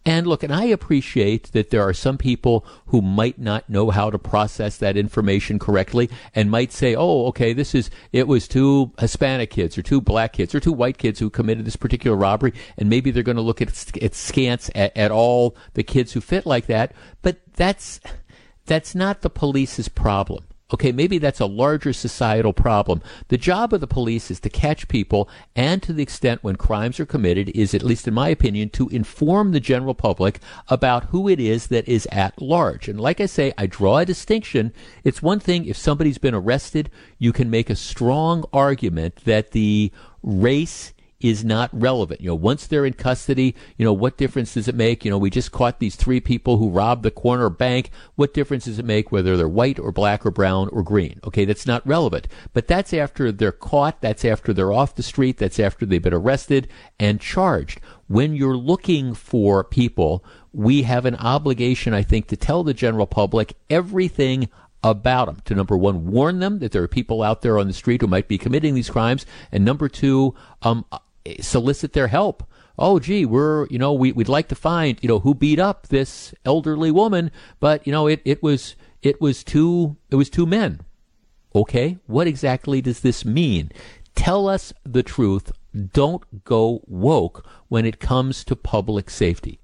And look, and I appreciate that there are some people who might not know how to process that information correctly and might say, oh, okay, this is, it was two Hispanic kids or two black kids or two white kids who committed this particular robbery, and maybe they're going to look at, at scants at, at all the kids who fit like that. But that's, that's not the police's problem. Okay, maybe that's a larger societal problem. The job of the police is to catch people, and to the extent when crimes are committed is, at least in my opinion, to inform the general public about who it is that is at large. And like I say, I draw a distinction. It's one thing if somebody's been arrested, you can make a strong argument that the race is not relevant. You know, once they're in custody, you know, what difference does it make? You know, we just caught these three people who robbed the corner bank. What difference does it make whether they're white or black or brown or green? Okay, that's not relevant. But that's after they're caught. That's after they're off the street. That's after they've been arrested and charged. When you're looking for people, we have an obligation, I think, to tell the general public everything about them. To, number one, warn them that there are people out there on the street who might be committing these crimes. And number two, um, solicit their help. Oh, gee, we're, you know, we, we'd like to find, you know, who beat up this elderly woman, but, you know, it, it was, it was two, it was two men. Okay. What exactly does this mean? Tell us the truth. Don't go woke when it comes to public safety.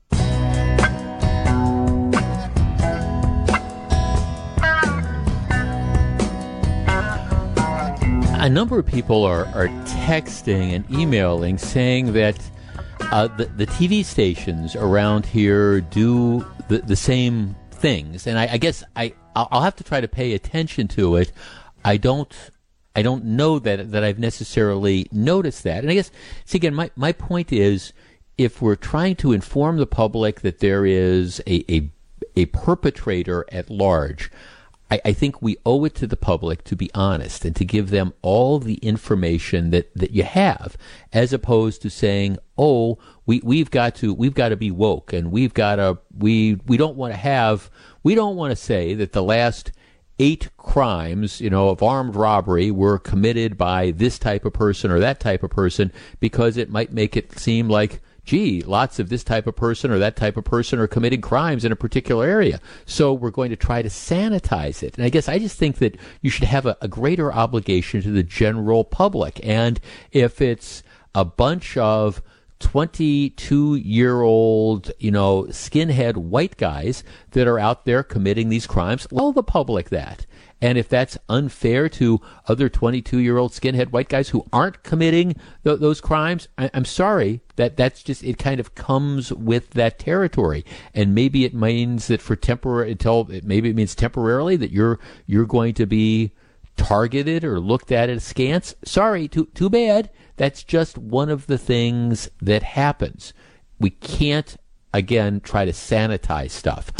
A number of people are, are texting and emailing saying that uh, the, the T V stations around here do the, the same things. And I, I guess I, I'll have to try to pay attention to it. I don't I don't know that, that I've necessarily noticed that. And I guess, see, again, my, my point is, if we're trying to inform the public that there is a, a, a perpetrator at large, I, I think we owe it to the public to be honest and to give them all the information that, that you have, as opposed to saying, oh, we, we've got to, we've got to be woke, and we've got to, we, we don't want to have, we don't want to say that the last eight crimes, you know, of armed robbery were committed by this type of person or that type of person, because it might make it seem like, gee, lots of this type of person or that type of person are committing crimes in a particular area. So we're going to try to sanitize it. And I guess I just think that you should have a, a greater obligation to the general public. And if it's a bunch of twenty-two-year-old, you know, skinhead white guys that are out there committing these crimes, tell the public that. And if that's unfair to other twenty-two-year-old skinhead white guys who aren't committing th- those crimes, I- I'm sorry, that that's just, it kind of comes with that territory. And maybe it means that for temporary, until maybe it means temporarily that you're you're going to be targeted or looked at askance. Sorry, too too bad. That's just one of the things that happens. We can't, again, try to sanitize stuff.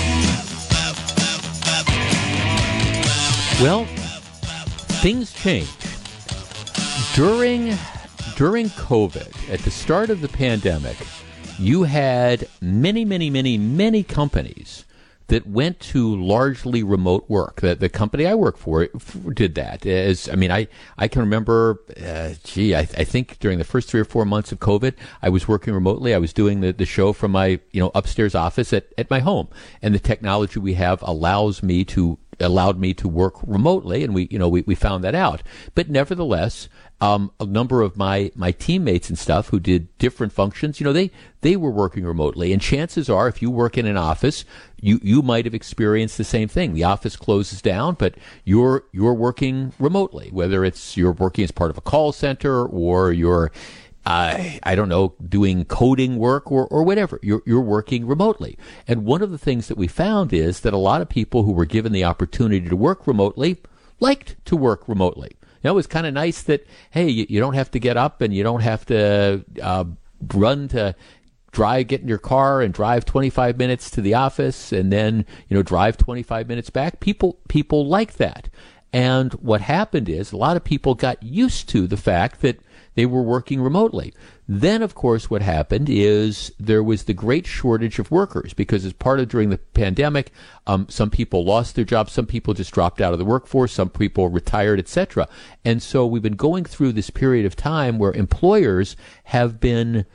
Well, things change. During during COVID, at the start of the pandemic, you had many, many, many, many companies that went to largely remote work. The, the company I work for did that. As I mean, I, I can remember, uh, gee, I, I think during the first three or four months of COVID, I was working remotely. I was doing the, the show from my, you know, upstairs office at, at my home. And the technology we have allows me to allowed me to work remotely, and we, you know, we, we found that out. But nevertheless, um, a number of my, my teammates and stuff who did different functions, you know, they, they were working remotely. And chances are, if you work in an office, you, you might have experienced the same thing. The office closes down, but you're, you're working remotely, whether it's you're working as part of a call center or you're, I, I don't know, doing coding work or, or whatever. You're, you're working remotely. And one of the things that we found is that a lot of people who were given the opportunity to work remotely liked to work remotely. You know, it was kind of nice that, hey, you, you don't have to get up and you don't have to uh, run to drive, get in your car and drive twenty-five minutes to the office and then, you know, drive twenty-five minutes back. People, people like that. And what happened is a lot of people got used to the fact that they were working remotely. Then, of course, what happened is there was the great shortage of workers because as part of during the pandemic, um, some people lost their jobs, some people just dropped out of the workforce, some people retired, et cetera. And so we've been going through this period of time where employers have been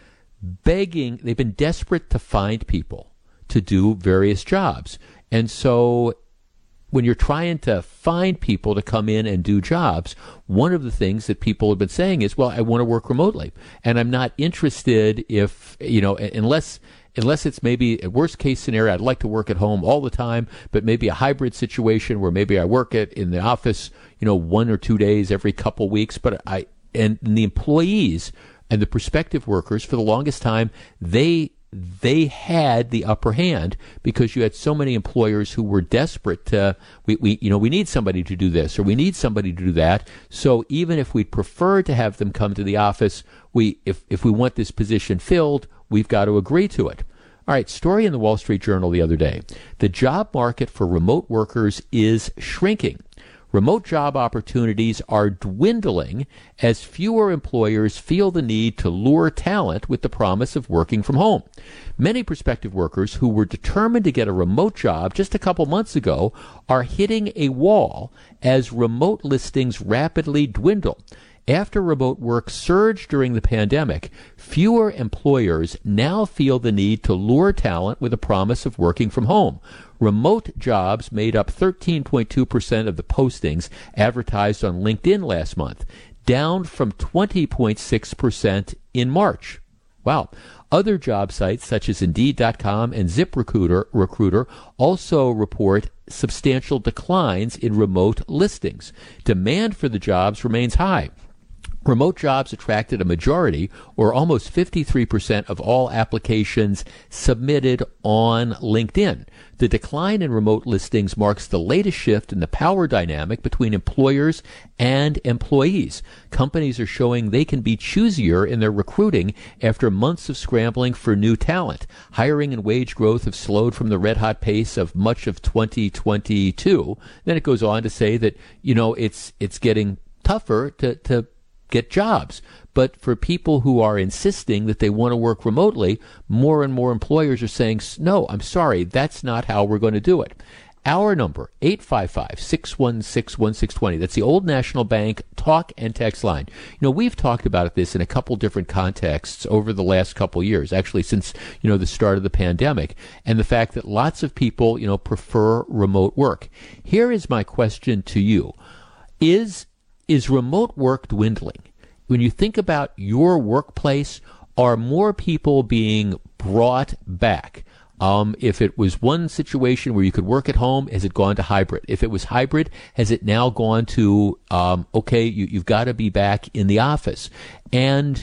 begging, they've been desperate to find people to do various jobs. And so when you're trying to find people to come in and do jobs, one of the things that people have been saying is, well, I want to work remotely, and I'm not interested if, you know, unless unless it's maybe a worst case scenario, I'd like to work at home all the time, but maybe a hybrid situation where maybe I work at in the office, you know, one or two days every couple weeks. But I, and the employees and the prospective workers for the longest time, they they had the upper hand because you had so many employers who were desperate to, we, we, you know, we need somebody to do this or we need somebody to do that. So even if we'd prefer to have them come to the office, we, if, if we want this position filled, we've got to agree to it. All right, story in the Wall Street Journal the other day. The job market for remote workers is shrinking. Remote job opportunities are dwindling as fewer employers feel the need to lure talent with the promise of working from home. Many prospective workers who were determined to get a remote job just a couple months ago are hitting a wall as remote listings rapidly dwindle. After remote work surged during the pandemic, fewer employers now feel the need to lure talent with a promise of working from home. Remote jobs made up thirteen point two percent of the postings advertised on LinkedIn last month, down from twenty point six percent in March. Wow. Other job sites such as Indeed dot com and ZipRecruiter Recruiter also report substantial declines in remote listings. Demand for the jobs remains high. Remote jobs attracted a majority, or almost fifty-three percent of all applications submitted on LinkedIn. The decline in remote listings marks the latest shift in the power dynamic between employers and employees. Companies are showing they can be choosier in their recruiting after months of scrambling for new talent. Hiring and wage growth have slowed from the red-hot pace of much of twenty twenty-two. Then it goes on to say that, you know, it's it's getting tougher to to get jobs. But for people who are insisting that they want to work remotely, more and more employers are saying, no, I'm sorry, that's not how we're going to do it. Our number, eight five five, six one six, one six two zero. That's the Old National Bank talk and text line. You know, we've talked about this in a couple different contexts over the last couple years, actually since, you know, the start of the pandemic, and the fact that lots of people, you know, prefer remote work. Here is my question to you. Is Is remote work dwindling? When you think about your workplace, are more people being brought back? Um, if it was one situation where you could work at home, has it gone to hybrid? If it was hybrid, has it now gone to, um, okay, you, you've got to be back in the office? And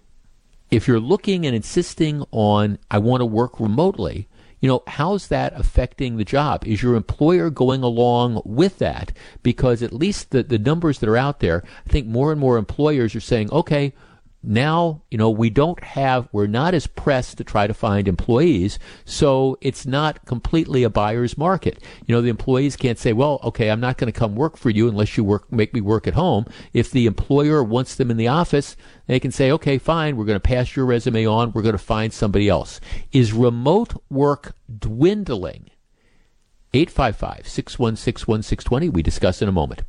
if you're looking and insisting on, I want to work remotely, you know, how's that affecting the job? Is your employer going along with that? Because at least the, the numbers that are out there, I think more and more employers are saying, okay, now, you know, we don't have, we're not as pressed to try to find employees, so it's not completely a buyer's market. You know, the employees can't say, well, okay, I'm not going to come work for you unless you work, make me work at home. If the employer wants them in the office, they can say, okay, fine, we're going to pass your resume on, we're going to find somebody else. Is remote work dwindling? eight five five, six one six, one six two zero. We discuss in a moment.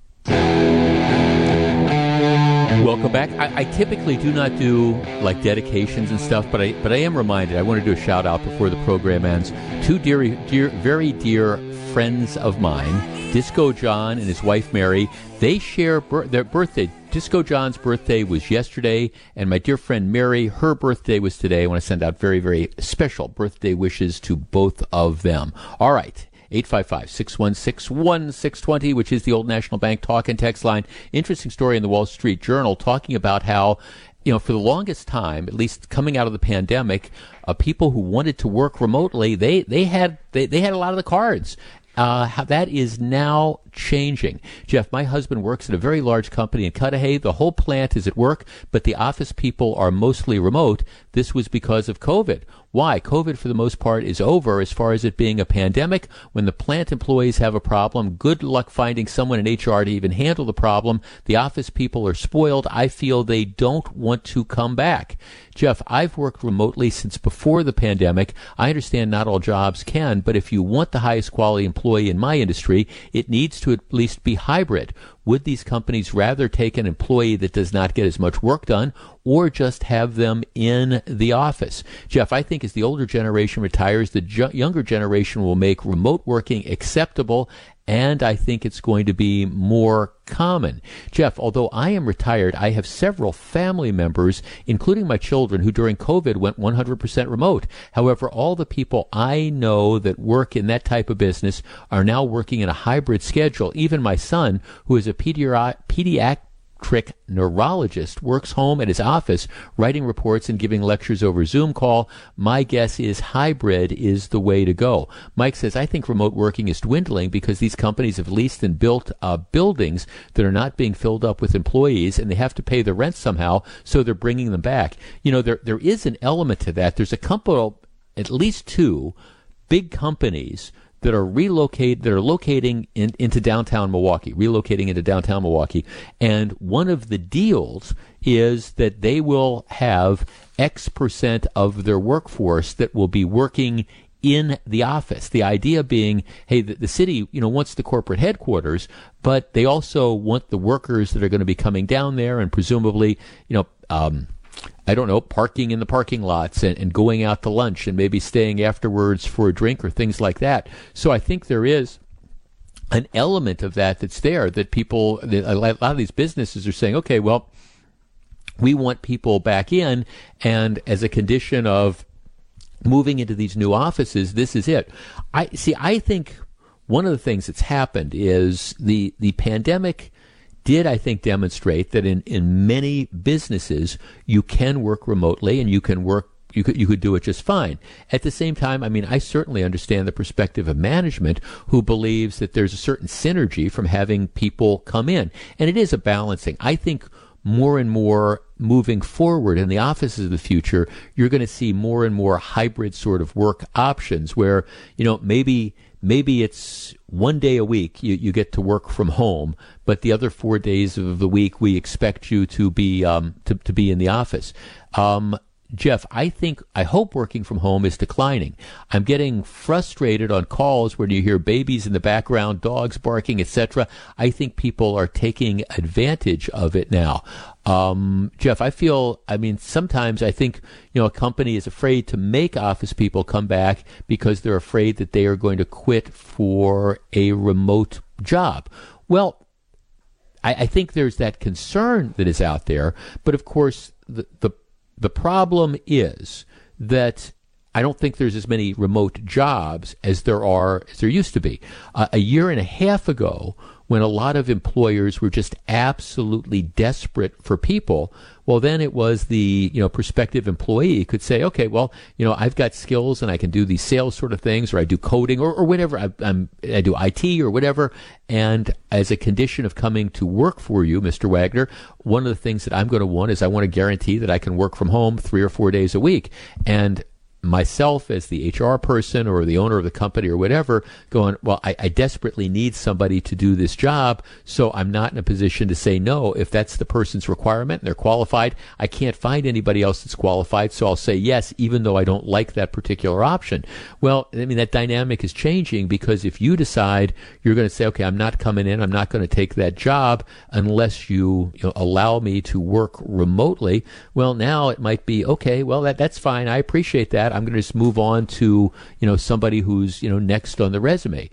Welcome back. I, I typically do not do like dedications and stuff, but I but I am reminded. I want to do a shout out before the program ends. Two dear, dear, very dear friends of mine, Disco John and his wife Mary. They share bir- their birthday. Disco John's birthday was yesterday, and my dear friend Mary, her birthday was today. I want to send out very, very special birthday wishes to both of them. All right. eight five five, six one six, one six two zero, which is the Old National Bank talk and text line. Interesting story in the Wall Street Journal talking about how, you know, for the longest time, at least coming out of the pandemic, uh, people who wanted to work remotely, they, they had they, they had a lot of the cards. Uh, how that is now changing. Jeff, my husband works at a very large company in Cudahy. The whole plant is at work, but the office people are mostly remote. This was because of COVID. Why? COVID, for the most part, is over as far as it being a pandemic. When the plant employees have a problem, good luck finding someone in H R to even handle the problem. The office people are spoiled. I feel they don't want to come back. Jeff, I've worked remotely since before the pandemic. I understand not all jobs can, but if you want the highest quality employee in my industry, it needs to at least be hybrid. Would these companies rather take an employee that does not get as much work done or just have them in the office? Jeff, I think as the older generation retires, the ju- younger generation will make remote working acceptable, and I think it's going to be more common. Jeff, although I am retired, I have several family members, including my children, who during COVID went one hundred percent remote. However, all the people I know that work in that type of business are now working in a hybrid schedule. Even my son, who is a pediatric pediatric neurologist, works home at his office, writing reports and giving lectures over Zoom call. My guess is hybrid is the way to go. Mike says, I think remote working is dwindling because these companies have leased and built uh, buildings that are not being filled up with employees, and they have to pay the rent somehow, so they're bringing them back. You know, there there is an element to that. There's a couple, at least two, big companies that are relocate that are locating in, into downtown Milwaukee, relocating into downtown Milwaukee. And one of the deals is that they will have X percent of their workforce that will be working in the office. The idea being, hey, the, the city, you know, wants the corporate headquarters, but they also want the workers that are going to be coming down there and presumably, you know, um, I don't know, parking in the parking lots and, and going out to lunch and maybe staying afterwards for a drink or things like that. So I think there is an element of that that's there, that people, a lot of these businesses are saying, okay, well, we want people back in, and as a condition of moving into these new offices, this is it. I see, I think one of the things that's happened is the the pandemic did, I think, demonstrate that in, in many businesses you can work remotely and you can work you could you could do it just fine. At the same time, I mean, I certainly understand the perspective of management who believes that there's a certain synergy from having people come in. And it is a balancing. I think more and more moving forward in the offices of the future, you're going to see more and more hybrid sort of work options where, you know, maybe Maybe it's one day a week you, you get to work from home, but the other four days of the week we expect you to be um, to, to be in the office. Um, Jeff, I think, I hope working from home is declining. I'm getting frustrated on calls when you hear babies in the background, dogs barking, et cetera. I think people are taking advantage of it now. Um, Jeff, I feel, I mean, sometimes I think, you know, a company is afraid to make office people come back because they're afraid that they are going to quit for a remote job. Well, I, I think there's that concern that is out there, but of course, the, the The problem is that I don't think there's as many remote jobs as there are, as there used to be. Uh, a year and a half ago, when a lot of employers were just absolutely desperate for people, well, then it was the, you know, prospective employee could say, okay, well, you know, I've got skills and I can do these sales sort of things, or I do coding or, or whatever. I, I'm, I do I T or whatever. And as a condition of coming to work for you, Mister Wagner, one of the things that I'm going to want is I want to guarantee that I can work from home three or four days a week. And myself as the H R person or the owner of the company or whatever going, well, I, I desperately need somebody to do this job, so I'm not in a position to say no. If that's the person's requirement and they're qualified, I can't find anybody else that's qualified, so I'll say yes, even though I don't like that particular option. Well, I mean, that dynamic is changing because if you decide you're going to say, okay, I'm not coming in, I'm not going to take that job unless you, you know, allow me to work remotely, well, now it might be, okay, well, that that's fine. I appreciate that. I'm going to just move on to, you know, somebody who's, you know, next on the resume.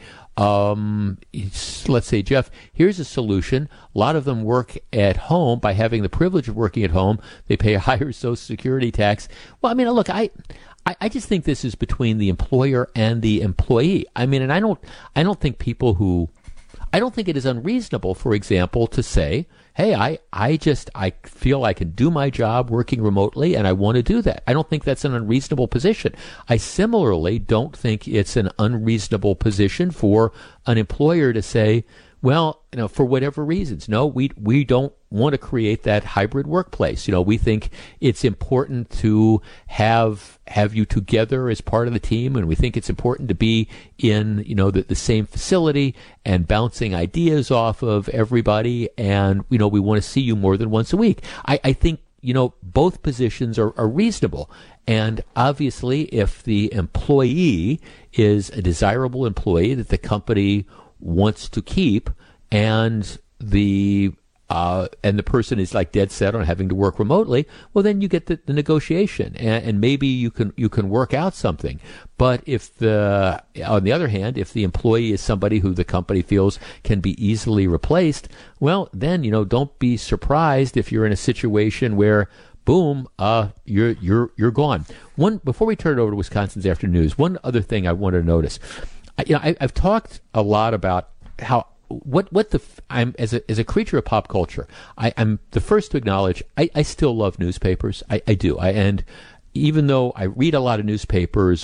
Um, let's say, Jeff, here's a solution. A lot of them work at home. By having the privilege of working at home, they pay a higher Social Security tax. Well, I mean, look, I, I, I just think this is between the employer and the employee. I mean, and I don't, I don't think people who, I don't think it is unreasonable, for example, to say, hey, I, I just, I feel I can do my job working remotely and I want to do that. I don't think that's an unreasonable position. I similarly don't think it's an unreasonable position for an employer to say, well, you know, for whatever reasons, no, we we don't want to create that hybrid workplace. You know, we think it's important to have have you together as part of the team, and we think it's important to be in, you know, the, the same facility and bouncing ideas off of everybody, and, you know, we want to see you more than once a week. I, I think, you know, both positions are, are reasonable. And obviously, if the employee is a desirable employee that the company wants to keep, and the uh, and the person is like dead set on having to work remotely, well, then you get the, the negotiation, and, and maybe you can you can work out something. But if the on the other hand, if the employee is somebody who the company feels can be easily replaced, well, then you know don't be surprised if you're in a situation where boom, uh, you're you're you're gone. One before we turn it over to Wisconsin's Afternoon News, one other thing I want to notice. I, you know, I, I've talked a lot about how. What what the I'm as a as a creature of pop culture, I, I'm the first to acknowledge I, I still love newspapers. I, I do. I and even though I read a lot of newspapers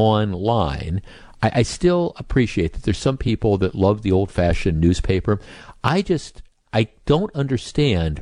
online, I, I still appreciate that there's some people that love the old fashioned newspaper. I just I don't understand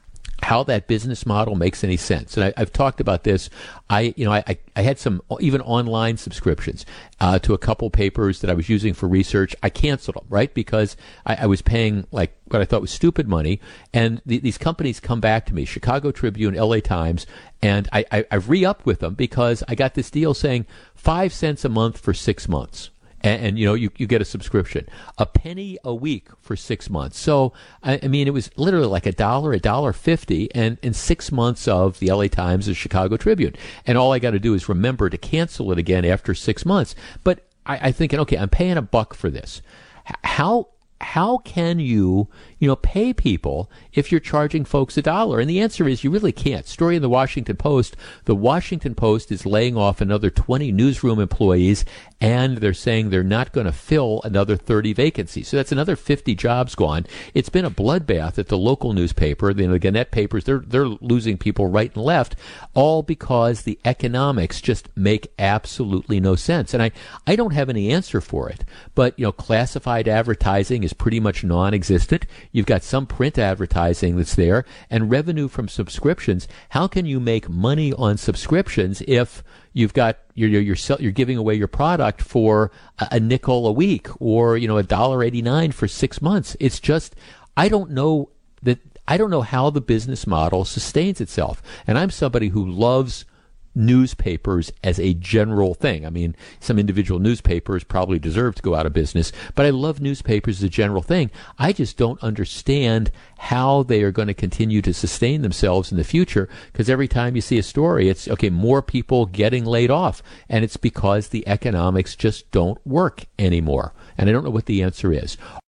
how that business model makes any sense. And I, I've talked about this. I, you know, I, I had some even online subscriptions uh, to a couple papers that I was using for research. I canceled them, right? Because I, I was paying like what I thought was stupid money. And the, these companies come back to me, Chicago Tribune, L A Times, and I, I, I've re-upped with them because I got this deal saying five cents a month for six months. And, and, you know, you, you get a subscription, a penny a week for six months. So, I, I mean, it was literally like a dollar, a dollar fifty, and, and six months of the L A Times and Chicago Tribune. And all I got to do is remember to cancel it again after six months. But I, I thinking, okay, I'm paying a buck for this. H- how how can you, you know, pay people if you're charging folks a dollar? And the answer is you really can't. Story in the Washington Post. The Washington Post is laying off another twenty newsroom employees, and they're saying they're not going to fill another thirty vacancies. So that's another fifty jobs gone. It's been a bloodbath at the local newspaper. You know, the Gannett papers, they're, they're losing people right and left, all because the economics just make absolutely no sense. And I, I don't have any answer for it. But, you know, classified advertising is pretty much non-existent. You've got some print advertising that's there, and revenue from subscriptions. How can you make money on subscriptions if you've got you're you're you're, sell, you're giving away your product for a, a nickel a week, or you know a dollar eighty-nine for six months? It's just I don't know that I don't know how the business model sustains itself. And I'm somebody who loves newspapers as a general thing. I mean, some individual newspapers probably deserve to go out of business, but I love newspapers as a general thing. I just don't understand how they are going to continue to sustain themselves in the future, because every time you see a story, it's, okay, more people getting laid off, and it's because the economics just don't work anymore. And I don't know what the answer is.